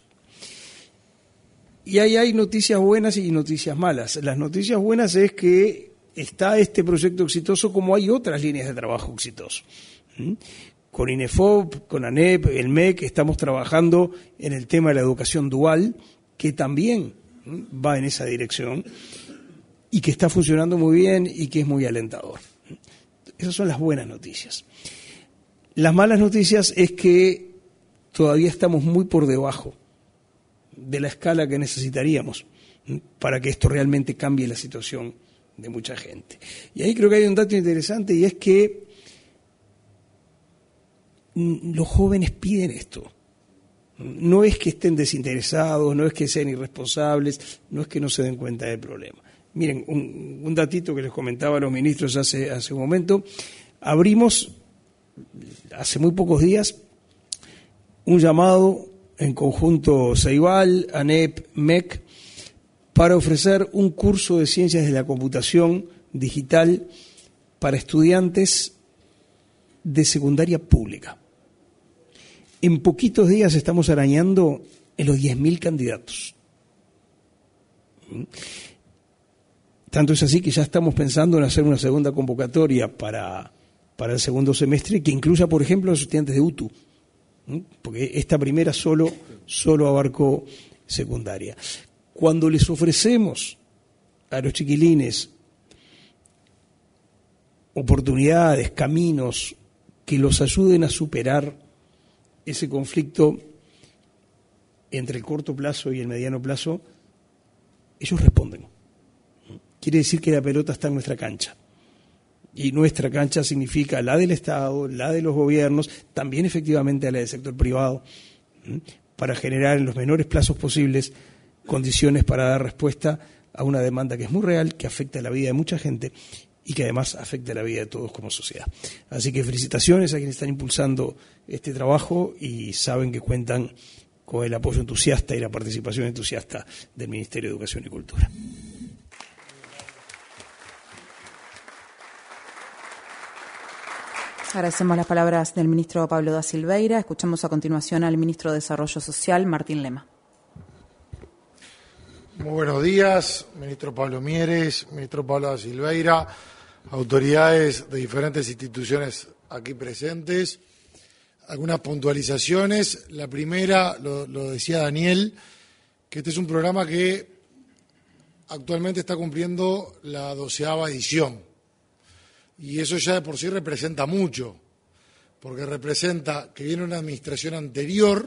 Y ahí hay noticias buenas y noticias malas. Las noticias buenas es que está este proyecto exitoso como hay otras líneas de trabajo exitosos. ¿Mm? Con INEFOP, con ANEP, el M E C, estamos trabajando en el tema de la educación dual, que también va en esa dirección y que está funcionando muy bien y que es muy alentador. Esas son las buenas noticias. Las malas noticias es que todavía estamos muy por debajo de la escala que necesitaríamos para que esto realmente cambie la situación de mucha gente. Y ahí creo que hay un dato interesante, y es que los jóvenes piden esto. No es que estén desinteresados, no es que sean irresponsables, no es que no se den cuenta del problema. Miren, un, un datito que les comentaba a los ministros hace, hace un momento. Abrimos, hace muy pocos días, un llamado en conjunto Ceibal, ANEP, M E C, para ofrecer un curso de Ciencias de la Computación Digital para estudiantes de secundaria pública. En poquitos días estamos arañando en los diez mil candidatos. Tanto es así que ya estamos pensando en hacer una segunda convocatoria para, para el segundo semestre que incluya, por ejemplo, a los estudiantes de U T U, porque esta primera solo, solo abarcó secundaria. Cuando les ofrecemos a los chiquilines oportunidades, caminos que los ayuden a superar ese conflicto entre el corto plazo y el mediano plazo, ellos responden. Quiere decir que la pelota está en nuestra cancha. Y nuestra cancha significa la del Estado, la de los gobiernos, también efectivamente la del sector privado, para generar en los menores plazos posibles condiciones para dar respuesta a una demanda que es muy real, que afecta la vida de mucha gente y que además afecta la vida de todos como sociedad. Así que felicitaciones a quienes están impulsando este trabajo y saben que cuentan con el apoyo entusiasta y la participación entusiasta del Ministerio de Educación y Cultura. Agradecemos las palabras del ministro Pablo da Silveira. Escuchamos a continuación al ministro de Desarrollo Social, Martín Lema. Muy buenos días, ministro Pablo Mieres, ministro Pablo da Silveira, autoridades de diferentes instituciones aquí presentes. Algunas puntualizaciones. La primera, lo, lo decía Daniel, que este es un programa que actualmente está cumpliendo la doceava edición. Y eso ya de por sí representa mucho, porque representa que viene una administración anterior,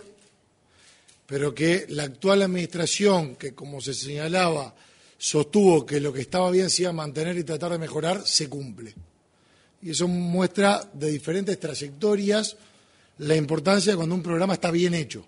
pero que la actual administración, que como se señalaba, sostuvo que lo que estaba bien se iba a mantener y tratar de mejorar, se cumple. Y eso muestra de diferentes trayectorias la importancia de cuando un programa está bien hecho.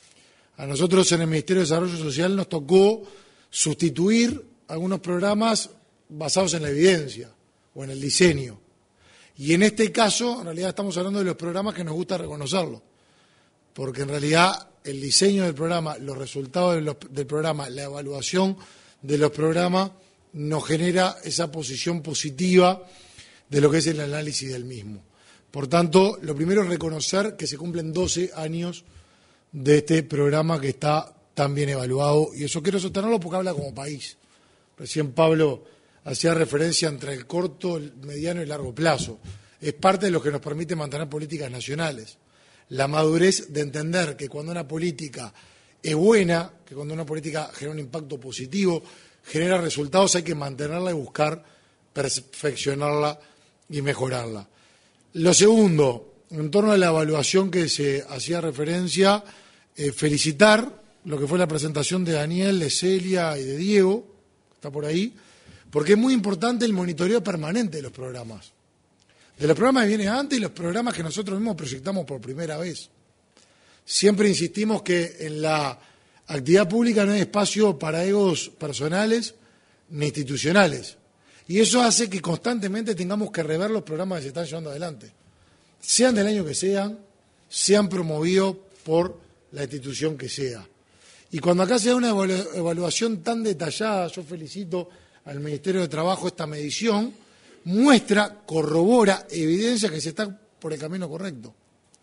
A nosotros en el Ministerio de Desarrollo Social nos tocó sustituir algunos programas basados en la evidencia o en el diseño. Y en este caso, en realidad estamos hablando de los programas que nos gusta reconocerlo, porque en realidad el diseño del programa, los resultados de los, del programa, la evaluación de los programas nos genera esa posición positiva de lo que es el análisis del mismo. Por tanto, lo primero es reconocer que se cumplen doce años de este programa que está tan bien evaluado, y eso quiero sostenerlo porque habla como país. Recién Pablo hacía referencia entre el corto, el mediano y el largo plazo. Es parte de lo que nos permite mantener políticas nacionales. La madurez de entender que cuando una política es buena, que cuando una política genera un impacto positivo, genera resultados, hay que mantenerla y buscar perfeccionarla y mejorarla. Lo segundo, en torno a la evaluación que se hacía referencia, eh, felicitar lo que fue la presentación de Daniel, de Celia y de Diego, que está por ahí, porque es muy importante el monitoreo permanente de los programas. De los programas que vienen antes y los programas que nosotros mismos proyectamos por primera vez. Siempre insistimos que en la actividad pública no hay espacio para egos personales ni institucionales. Y eso hace que constantemente tengamos que rever los programas que se están llevando adelante. Sean del año que sean, sean promovidos por la institución que sea. Y cuando acá se da una evaluación tan detallada, yo felicito al Ministerio de Trabajo esta medición, muestra, corrobora, evidencia que se está por el camino correcto.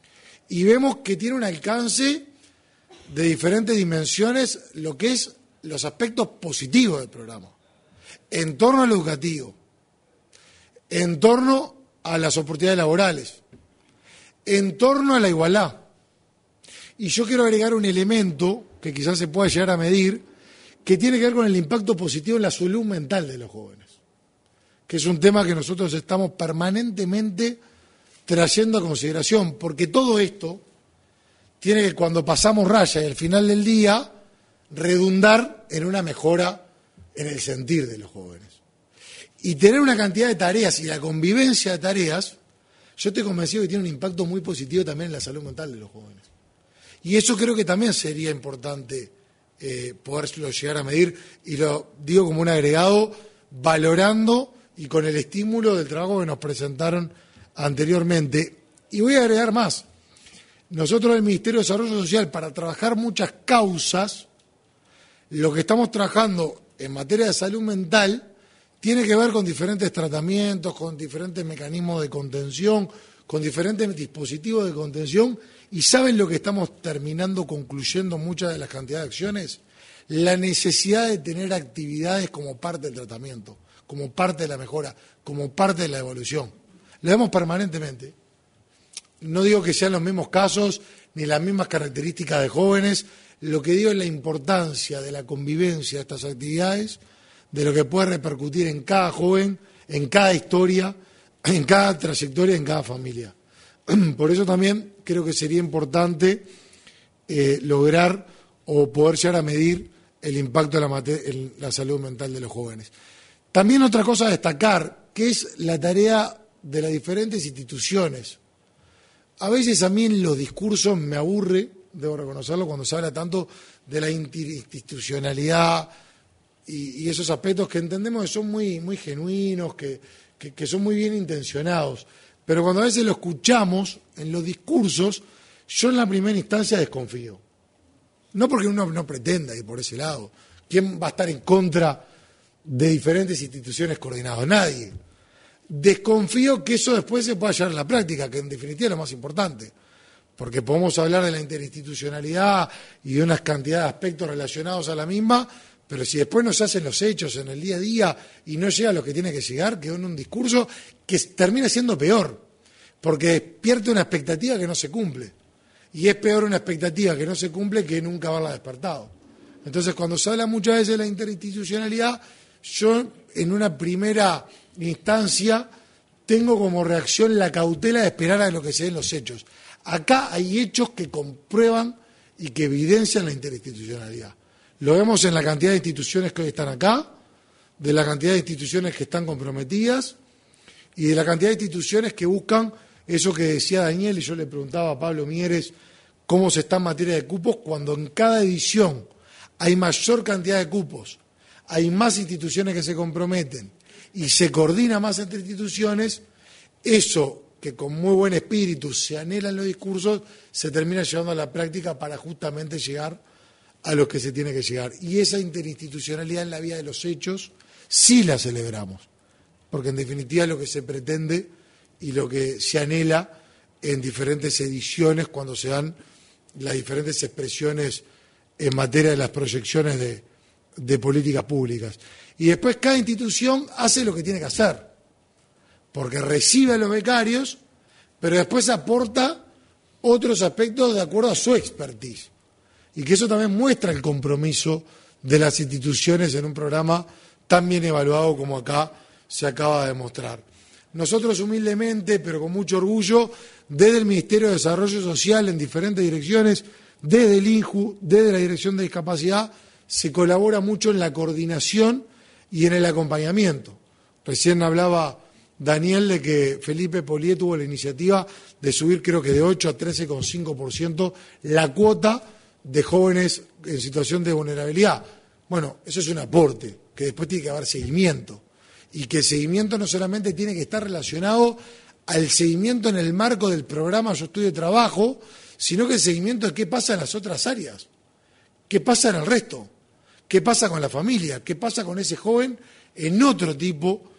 Y vemos que tiene un alcance de diferentes dimensiones, lo que es los aspectos positivos del programa. En torno a lo educativo, en torno a las oportunidades laborales, en torno a la igualdad. Y yo quiero agregar un elemento que quizás se pueda llegar a medir, que tiene que ver con el impacto positivo en la salud mental de los jóvenes, que es un tema que nosotros estamos permanentemente trayendo a consideración, porque todo esto tiene que, cuando pasamos raya y al final del día, redundar en una mejora en el sentir de los jóvenes. y tener una cantidad de tareas y la convivencia de tareas, yo estoy convencido que tiene un impacto muy positivo también en la salud mental de los jóvenes. Y eso creo que también sería importante eh, poderlo llegar a medir, y lo digo como un agregado, valorando y con el estímulo del trabajo que nos presentaron anteriormente. Y voy a agregar más. Nosotros del Ministerio de Desarrollo Social, para trabajar muchas causas, lo que estamos trabajando en materia de salud mental tiene que ver con diferentes tratamientos, con diferentes mecanismos de contención, con diferentes dispositivos de contención. ¿Y saben lo que estamos terminando, concluyendo muchas de las cantidades de acciones? La necesidad de tener actividades como parte del tratamiento, como parte de la mejora, como parte de la evolución. Lo vemos permanentemente. No digo que sean los mismos casos ni las mismas características de jóvenes. Lo que digo es la importancia de la convivencia de estas actividades, de lo que puede repercutir en cada joven, en cada historia, en cada trayectoria, en cada familia. Por eso también creo que sería importante eh, lograr o poder llegar a medir el impacto en la, en la salud mental de los jóvenes. También otra cosa a destacar, que es la tarea de las diferentes instituciones. A veces a mí en los discursos me aburre, debo reconocerlo, cuando se habla tanto de la interinstitucionalidad y, y esos aspectos que entendemos que son muy, muy genuinos, que, que, que son muy bien intencionados. Pero cuando a veces lo escuchamos en los discursos, yo en la primera instancia desconfío. No porque uno no pretenda ir por ese lado. ¿Quién va a estar en contra de diferentes instituciones coordinadas? Nadie. Desconfío que eso después se pueda llevar a la práctica, que en definitiva es lo más importante. Porque podemos hablar de la interinstitucionalidad y de unas cantidad de aspectos relacionados a la misma, pero si después no se hacen los hechos en el día a día y no llega a lo que tiene que llegar, quedó en un discurso que termina siendo peor, porque despierte una expectativa que no se cumple. Y es peor una expectativa que no se cumple que nunca haberla despertado. Entonces, cuando se habla muchas veces de la interinstitucionalidad, yo en una primera instancia tengo como reacción la cautela de esperar a lo que se den los hechos. Acá hay hechos que comprueban y que evidencian la interinstitucionalidad. Lo vemos en la cantidad de instituciones que hoy están acá, de la cantidad de instituciones que están comprometidas y de la cantidad de instituciones que buscan eso que decía Daniel, y yo le preguntaba a Pablo Mieres cómo se está en materia de cupos, cuando en cada edición hay mayor cantidad de cupos, hay más instituciones que se comprometen y se coordina más entre instituciones, eso que con muy buen espíritu se anhela en los discursos, se termina llevando a la práctica para justamente llegar a los que se tiene que llegar. Y esa interinstitucionalidad en la vía de los hechos sí la celebramos, porque en definitiva es lo que se pretende y lo que se anhela en diferentes ediciones cuando se dan las diferentes expresiones en materia de las proyecciones de, de políticas públicas. Y después cada institución hace lo que tiene que hacer, porque recibe a los becarios, pero después aporta otros aspectos de acuerdo a su expertise. Y que eso también muestra el compromiso de las instituciones en un programa tan bien evaluado como acá se acaba de mostrar. Nosotros humildemente, pero con mucho orgullo, desde el Ministerio de Desarrollo Social en diferentes direcciones, desde el I N J U, desde la Dirección de Discapacidad, se colabora mucho en la coordinación y en el acompañamiento. Recién hablaba Daniel de que Felipe Polié tuvo la iniciativa de subir, creo que de ocho a trece coma cinco por ciento, la cuota de jóvenes en situación de vulnerabilidad. Bueno, eso es un aporte, que después tiene que haber seguimiento. Y que el seguimiento no solamente tiene que estar relacionado al seguimiento en el marco del programa Yo Estudio y Trabajo, sino que el seguimiento de qué pasa en las otras áreas, qué pasa en el resto, qué pasa con la familia, qué pasa con ese joven en otro tipo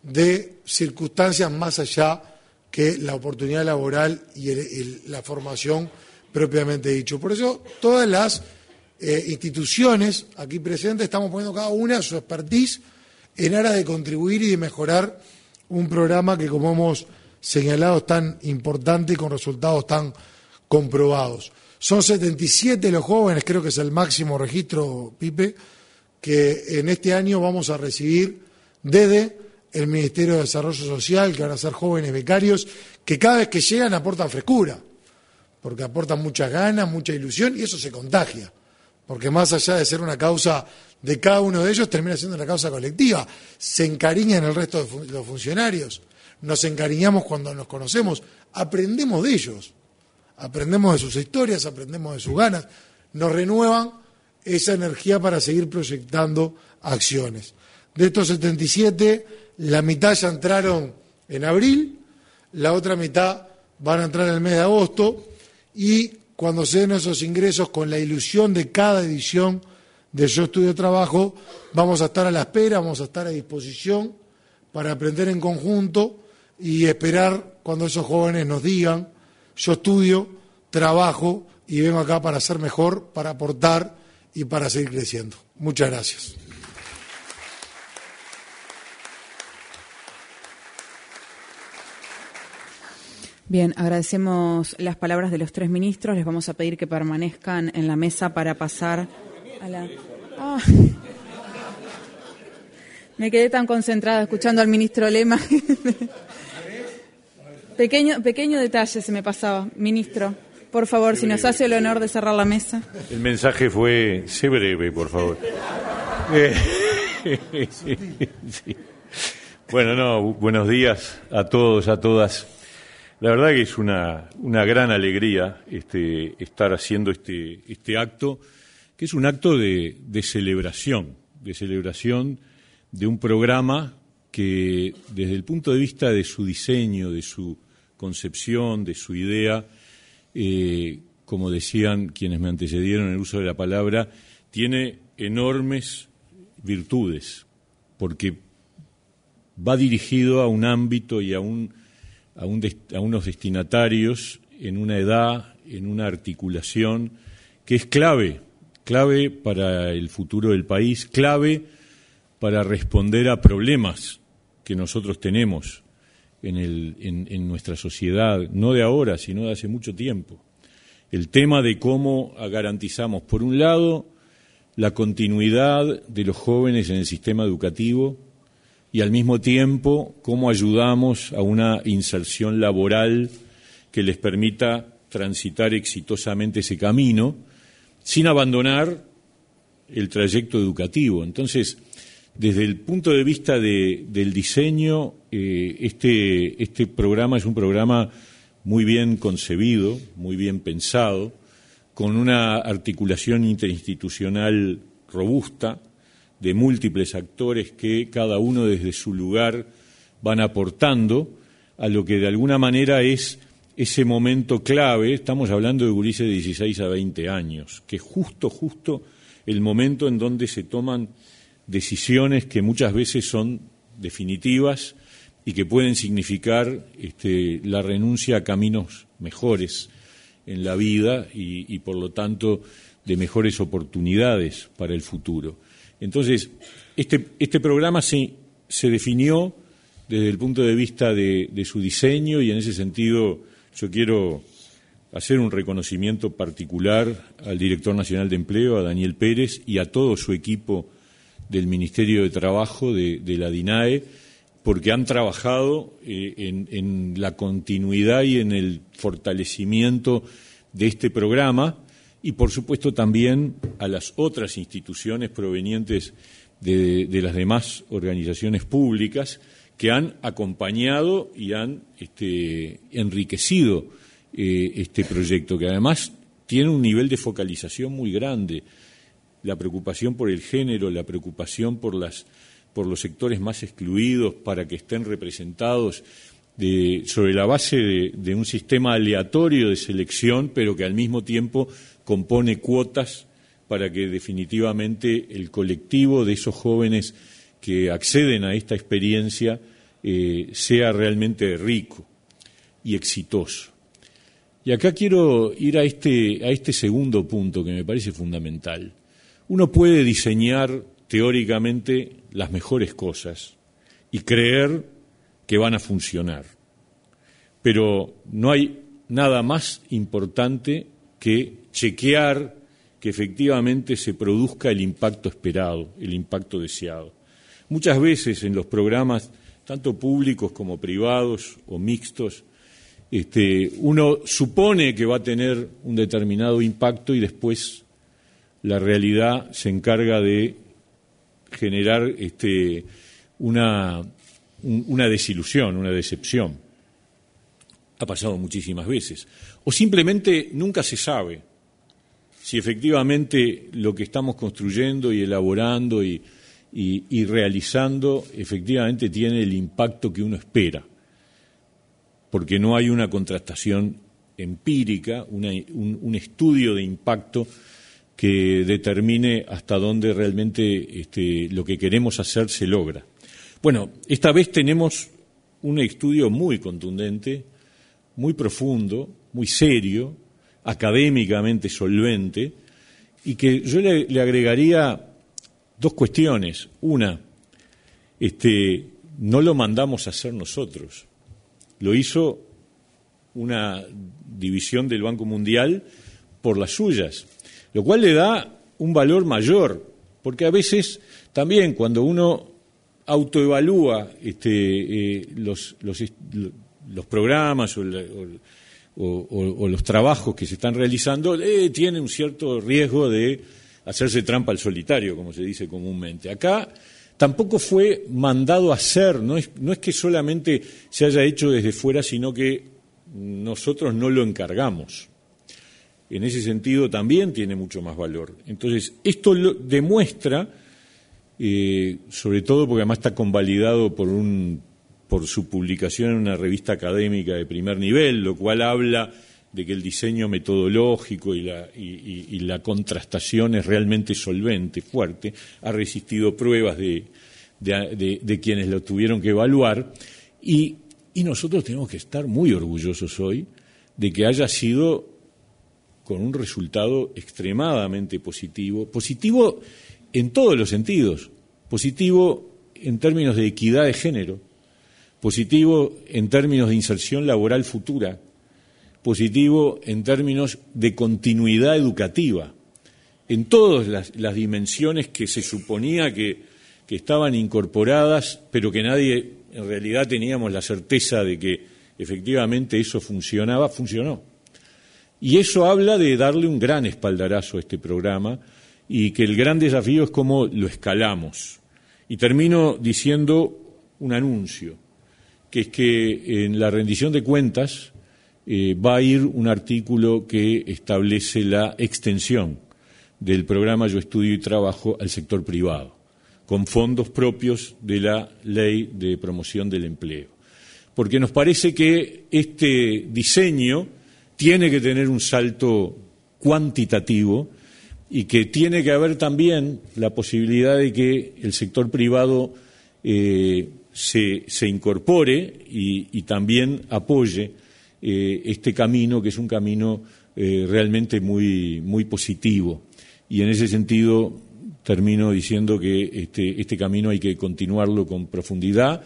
de circunstancias más allá que la oportunidad laboral y el, el, la formación propiamente dicho. Por eso todas las eh, instituciones aquí presentes estamos poniendo cada una su expertise en aras de contribuir y de mejorar un programa que, como hemos señalado, es tan importante y con resultados tan comprobados. Son setenta y siete los jóvenes, creo que es el máximo registro, Pipe, que en este año vamos a recibir desde el Ministerio de Desarrollo Social, que van a ser jóvenes becarios, que cada vez que llegan aportan frescura, porque aportan muchas ganas, mucha ilusión, y eso se contagia. porque más allá de ser una causa de cada uno de ellos, termina siendo una causa colectiva. Se encariñan el resto de fun- los funcionarios, nos encariñamos cuando nos conocemos, aprendemos de ellos, aprendemos de sus historias, aprendemos de sus ganas, nos renuevan esa energía para seguir proyectando acciones. De estos setenta y siete, la mitad ya entraron en abril, la otra mitad van a entrar en el mes de agosto, y cuando se den esos ingresos, con la ilusión de cada edición de Yo Estudio Trabajo, vamos a estar a la espera, vamos a estar a disposición para aprender en conjunto y esperar cuando esos jóvenes nos digan: yo estudio, trabajo y vengo acá para ser mejor, para aportar y para seguir creciendo. Muchas gracias. Bien, agradecemos las palabras de los tres ministros. Les vamos a pedir que permanezcan en la mesa para pasar a la... Ah. Me quedé tan concentrada escuchando al ministro Lema. pequeño, pequeño detalle se me pasaba. Ministro, por favor, si nos hace el honor de cerrar la mesa. El mensaje fue: sé breve, por favor. Eh, sí. Bueno, no, buenos días a todos, a todas. La verdad que es una, una gran alegría este, estar haciendo este, este acto, que es un acto de, de celebración, de celebración de un programa que, desde el punto de vista de su diseño, de su concepción, de su idea, eh, como decían quienes me antecedieron en el uso de la palabra, tiene enormes virtudes, porque va dirigido a un ámbito y a un A, un dest- a unos destinatarios en una edad, en una articulación que es clave, clave para el futuro del país, clave para responder a problemas que nosotros tenemos en, el, en, en nuestra sociedad, no de ahora, sino de hace mucho tiempo. El tema de cómo garantizamos, por un lado, la continuidad de los jóvenes en el sistema educativo, y al mismo tiempo cómo ayudamos a una inserción laboral que les permita transitar exitosamente ese camino sin abandonar el trayecto educativo. Entonces, desde el punto de vista de, del diseño, eh, este, este programa es un programa muy bien concebido, muy bien pensado, con una articulación interinstitucional robusta, de múltiples actores que cada uno desde su lugar van aportando a lo que de alguna manera es ese momento clave. Estamos hablando de gurises de dieciséis a veinte años, que es justo, justo el momento en donde se toman decisiones que muchas veces son definitivas y que pueden significar este, la renuncia a caminos mejores en la vida y, y por lo tanto de mejores oportunidades para el futuro. Entonces, este, este programa se, se definió desde el punto de vista de, de su diseño, y en ese sentido yo quiero hacer un reconocimiento particular al Director Nacional de Empleo, a Daniel Pérez, y a todo su equipo del Ministerio de Trabajo, de, de la DINAE, porque han trabajado eh, en, en la continuidad y en el fortalecimiento de este programa, y por supuesto también a las otras instituciones provenientes de, de las demás organizaciones públicas que han acompañado y han este, enriquecido eh, este proyecto, que además tiene un nivel de focalización muy grande. La preocupación por el género, la preocupación por, las, por los sectores más excluidos para que estén representados de, sobre la base de, de un sistema aleatorio de selección, pero que al mismo tiempo compone cuotas para que definitivamente el colectivo de esos jóvenes que acceden a esta experiencia eh, sea realmente rico y exitoso. Y acá quiero ir a este, a este segundo punto que me parece fundamental. Uno puede diseñar teóricamente las mejores cosas y creer que van a funcionar, pero no hay nada más importante que chequear que efectivamente se produzca el impacto esperado, el impacto deseado. Muchas veces en los programas, tanto públicos como privados o mixtos, este, uno supone que va a tener un determinado impacto y después la realidad se encarga de generar este, una, un, una desilusión, una decepción. Ha pasado muchísimas veces. O simplemente nunca se sabe si efectivamente lo que estamos construyendo y elaborando y, y, y realizando efectivamente tiene el impacto que uno espera, porque no hay una contrastación empírica, una, un, un estudio de impacto que determine hasta dónde realmente este, lo que queremos hacer se logra. Bueno, esta vez tenemos un estudio muy contundente, muy profundo, muy serio, académicamente solvente, y que yo le, le agregaría dos cuestiones. Una, este, no lo mandamos a hacer nosotros, lo hizo una división del Banco Mundial por las suyas, lo cual le da un valor mayor, porque a veces también cuando uno autoevalúa este, eh, los, los, los programas o, la, o, o, o los trabajos que se están realizando, eh, tiene un cierto riesgo de hacerse trampa al solitario, como se dice comúnmente. Acá tampoco fue mandado a hacer, no es, no es que solamente se haya hecho desde fuera, sino que nosotros no lo encargamos. En ese sentido también tiene mucho más valor. Entonces, esto lo demuestra, eh, sobre todo porque además está convalidado por, un, por su publicación en una revista académica de primer nivel, lo cual habla de que el diseño metodológico y la, y, y, y la contrastación es realmente solvente, fuerte, ha resistido pruebas de, de, de, de quienes lo tuvieron que evaluar, y, y nosotros tenemos que estar muy orgullosos hoy de que haya sido con un resultado extremadamente positivo, positivo en todos los sentidos, positivo en términos de equidad de género, positivo en términos de inserción laboral futura, positivo en términos de continuidad educativa, en todas las, las dimensiones que se suponía que, que estaban incorporadas, pero que nadie en realidad teníamos la certeza de que efectivamente eso funcionaba, funcionó. Y eso habla de darle un gran espaldarazo a este programa y que el gran desafío es cómo lo escalamos. Y termino diciendo un anuncio, que es que en la rendición de cuentas eh, va a ir un artículo que establece la extensión del programa Yo Estudio y Trabajo al sector privado, con fondos propios de la Ley de Promoción del Empleo. Porque nos parece que este diseño tiene que tener un salto cuantitativo y que tiene que haber también la posibilidad de que el sector privado eh, se, se incorpore y, y también apoye eh, este camino, que es un camino eh, realmente muy, muy positivo. Y en ese sentido termino diciendo que este, este camino hay que continuarlo con profundidad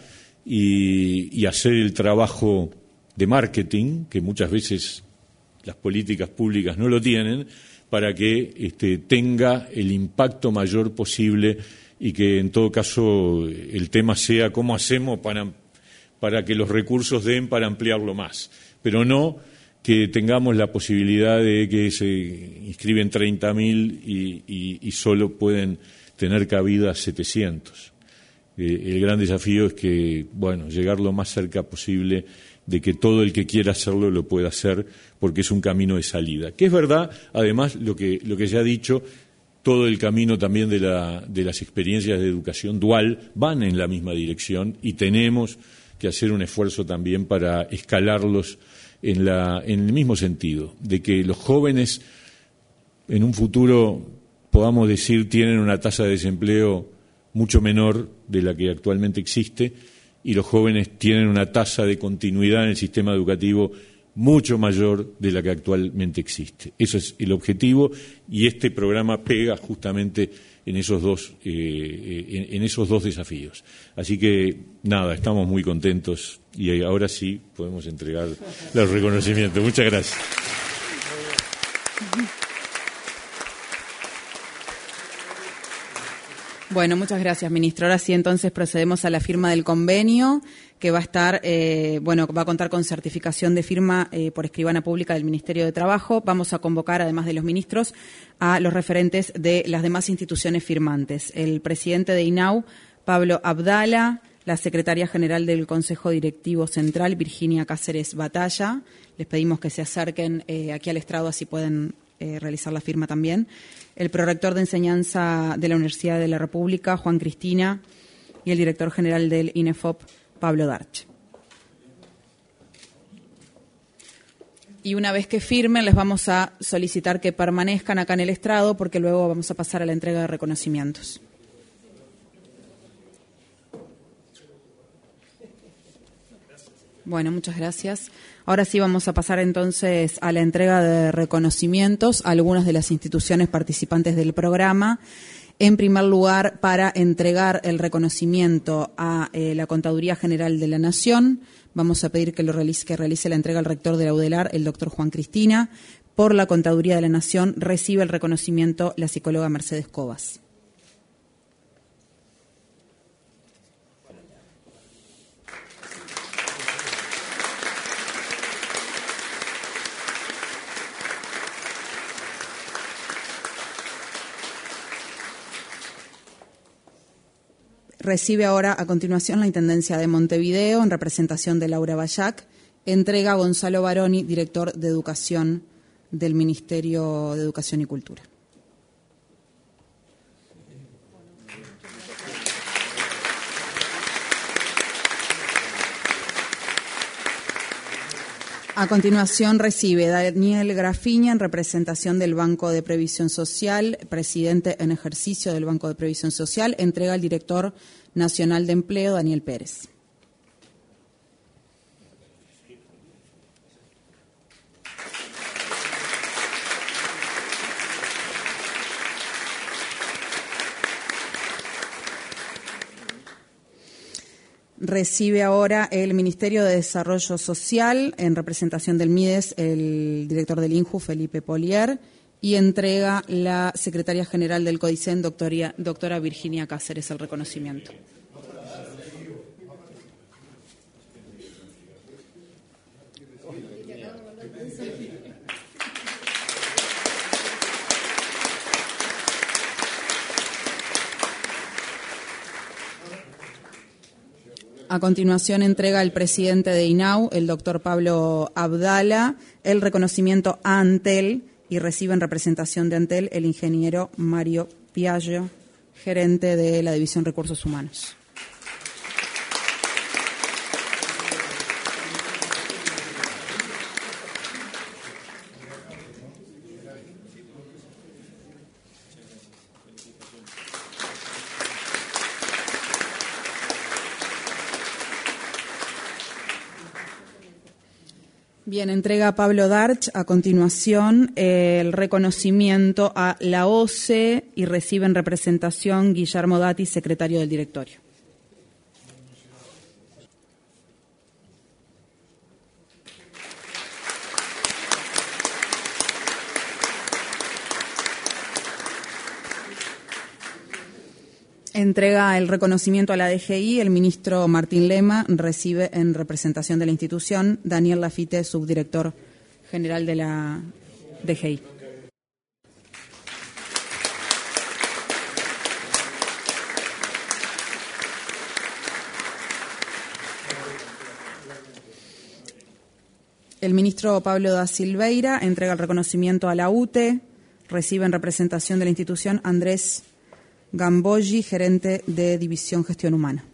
y, y hacer el trabajo de marketing, que muchas veces las políticas públicas no lo tienen, para que este, tenga el impacto mayor posible y que en todo caso el tema sea cómo hacemos para, para que los recursos den para ampliarlo más, pero no que tengamos la posibilidad de que se inscriben treinta mil y, y, y solo pueden tener cabida setecientos. Eh, el gran desafío es que, bueno, llegar lo más cerca posible de que todo el que quiera hacerlo lo pueda hacer, porque es un camino de salida. Que es verdad, además, lo que, lo que se ha dicho, todo el camino también de, la, de las experiencias de educación dual van en la misma dirección y tenemos que hacer un esfuerzo también para escalarlos en, la, en el mismo sentido, de que los jóvenes en un futuro, podamos decir, tienen una tasa de desempleo mucho menor de la que actualmente existe, y los jóvenes tienen una tasa de continuidad en el sistema educativo mucho mayor de la que actualmente existe. Eso es el objetivo y este programa pega justamente en esos dos, eh, en, en esos dos desafíos. Así que, nada, estamos muy contentos y ahora sí podemos entregar los reconocimientos. Muchas gracias. Bueno, muchas gracias, ministro. Ahora sí, entonces procedemos a la firma del convenio, que va a estar, eh, bueno, va a contar con certificación de firma eh, por escribana pública del Ministerio de Trabajo. Vamos a convocar, además de los ministros, a los referentes de las demás instituciones firmantes. El presidente de I N A U, Pablo Abdala, la secretaria general del Consejo Directivo Central, Virginia Cáceres Batalla. Les pedimos que se acerquen eh, aquí al estrado, así pueden eh, realizar la firma también. El prorector de enseñanza de la Universidad de la República, Juan Cristina, y el director general del INEFOP, Pablo Darch. Y una vez que firmen, les vamos a solicitar que permanezcan acá en el estrado, porque luego vamos a pasar a la entrega de reconocimientos. Bueno, muchas gracias. Ahora sí vamos a pasar entonces a la entrega de reconocimientos a algunas de las instituciones participantes del programa. En primer lugar, para entregar el reconocimiento a eh, la Contaduría General de la Nación, vamos a pedir que, lo realice, que realice la entrega al rector de la UDELAR, el doctor Juan Cristina. Por la Contaduría de la Nación recibe el reconocimiento la psicóloga Mercedes Cobas. Recibe ahora a continuación la Intendencia de Montevideo, en representación de Laura Bayac, entrega a Gonzalo Baroni, director de Educación del Ministerio de Educación y Cultura. A continuación recibe Daniel Grafiña, en representación del Banco de Previsión Social, presidente en ejercicio del Banco de Previsión Social, entrega al director nacional de Empleo, Daniel Pérez. Recibe ahora el Ministerio de Desarrollo Social, en representación del MIDES, el director del INJU, Felipe Polier, y entrega la secretaria general del CODICEN, doctora, doctora Virginia Cáceres, el reconocimiento. A continuación entrega el presidente de I N A U, el doctor Pablo Abdala, el reconocimiento a Antel, y recibe en representación de Antel el ingeniero Mario Piaggio, gerente de la División Recursos Humanos. Bien, entrega a Pablo Darch a continuación eh, el reconocimiento a la O C E y recibe en representación Guillermo Dati, secretario del directorio. Entrega el reconocimiento a la D G I, el ministro Martín Lema recibe en representación de la institución Daniel Lafite, subdirector general de la D G I. El ministro Pablo da Silveira entrega el reconocimiento a la U T E, recibe en representación de la institución Andrés Gambogi, gerente de División Gestión Humana.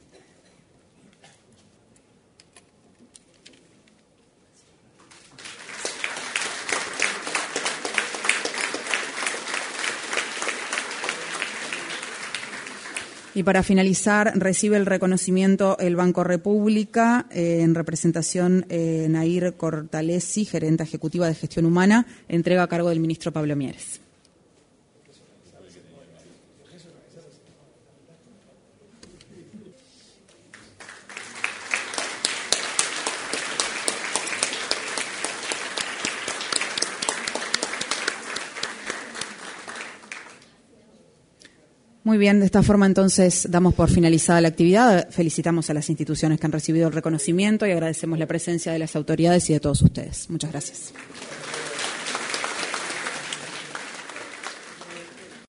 Y para finalizar, recibe el reconocimiento el Banco República, eh, en representación eh, Nair Cortalesi, gerente ejecutiva de Gestión Humana, entrega a cargo del ministro Pablo Mieres. Muy bien, de esta forma entonces damos por finalizada la actividad. Felicitamos a las instituciones que han recibido el reconocimiento y agradecemos la presencia de las autoridades y de todos ustedes. Muchas gracias.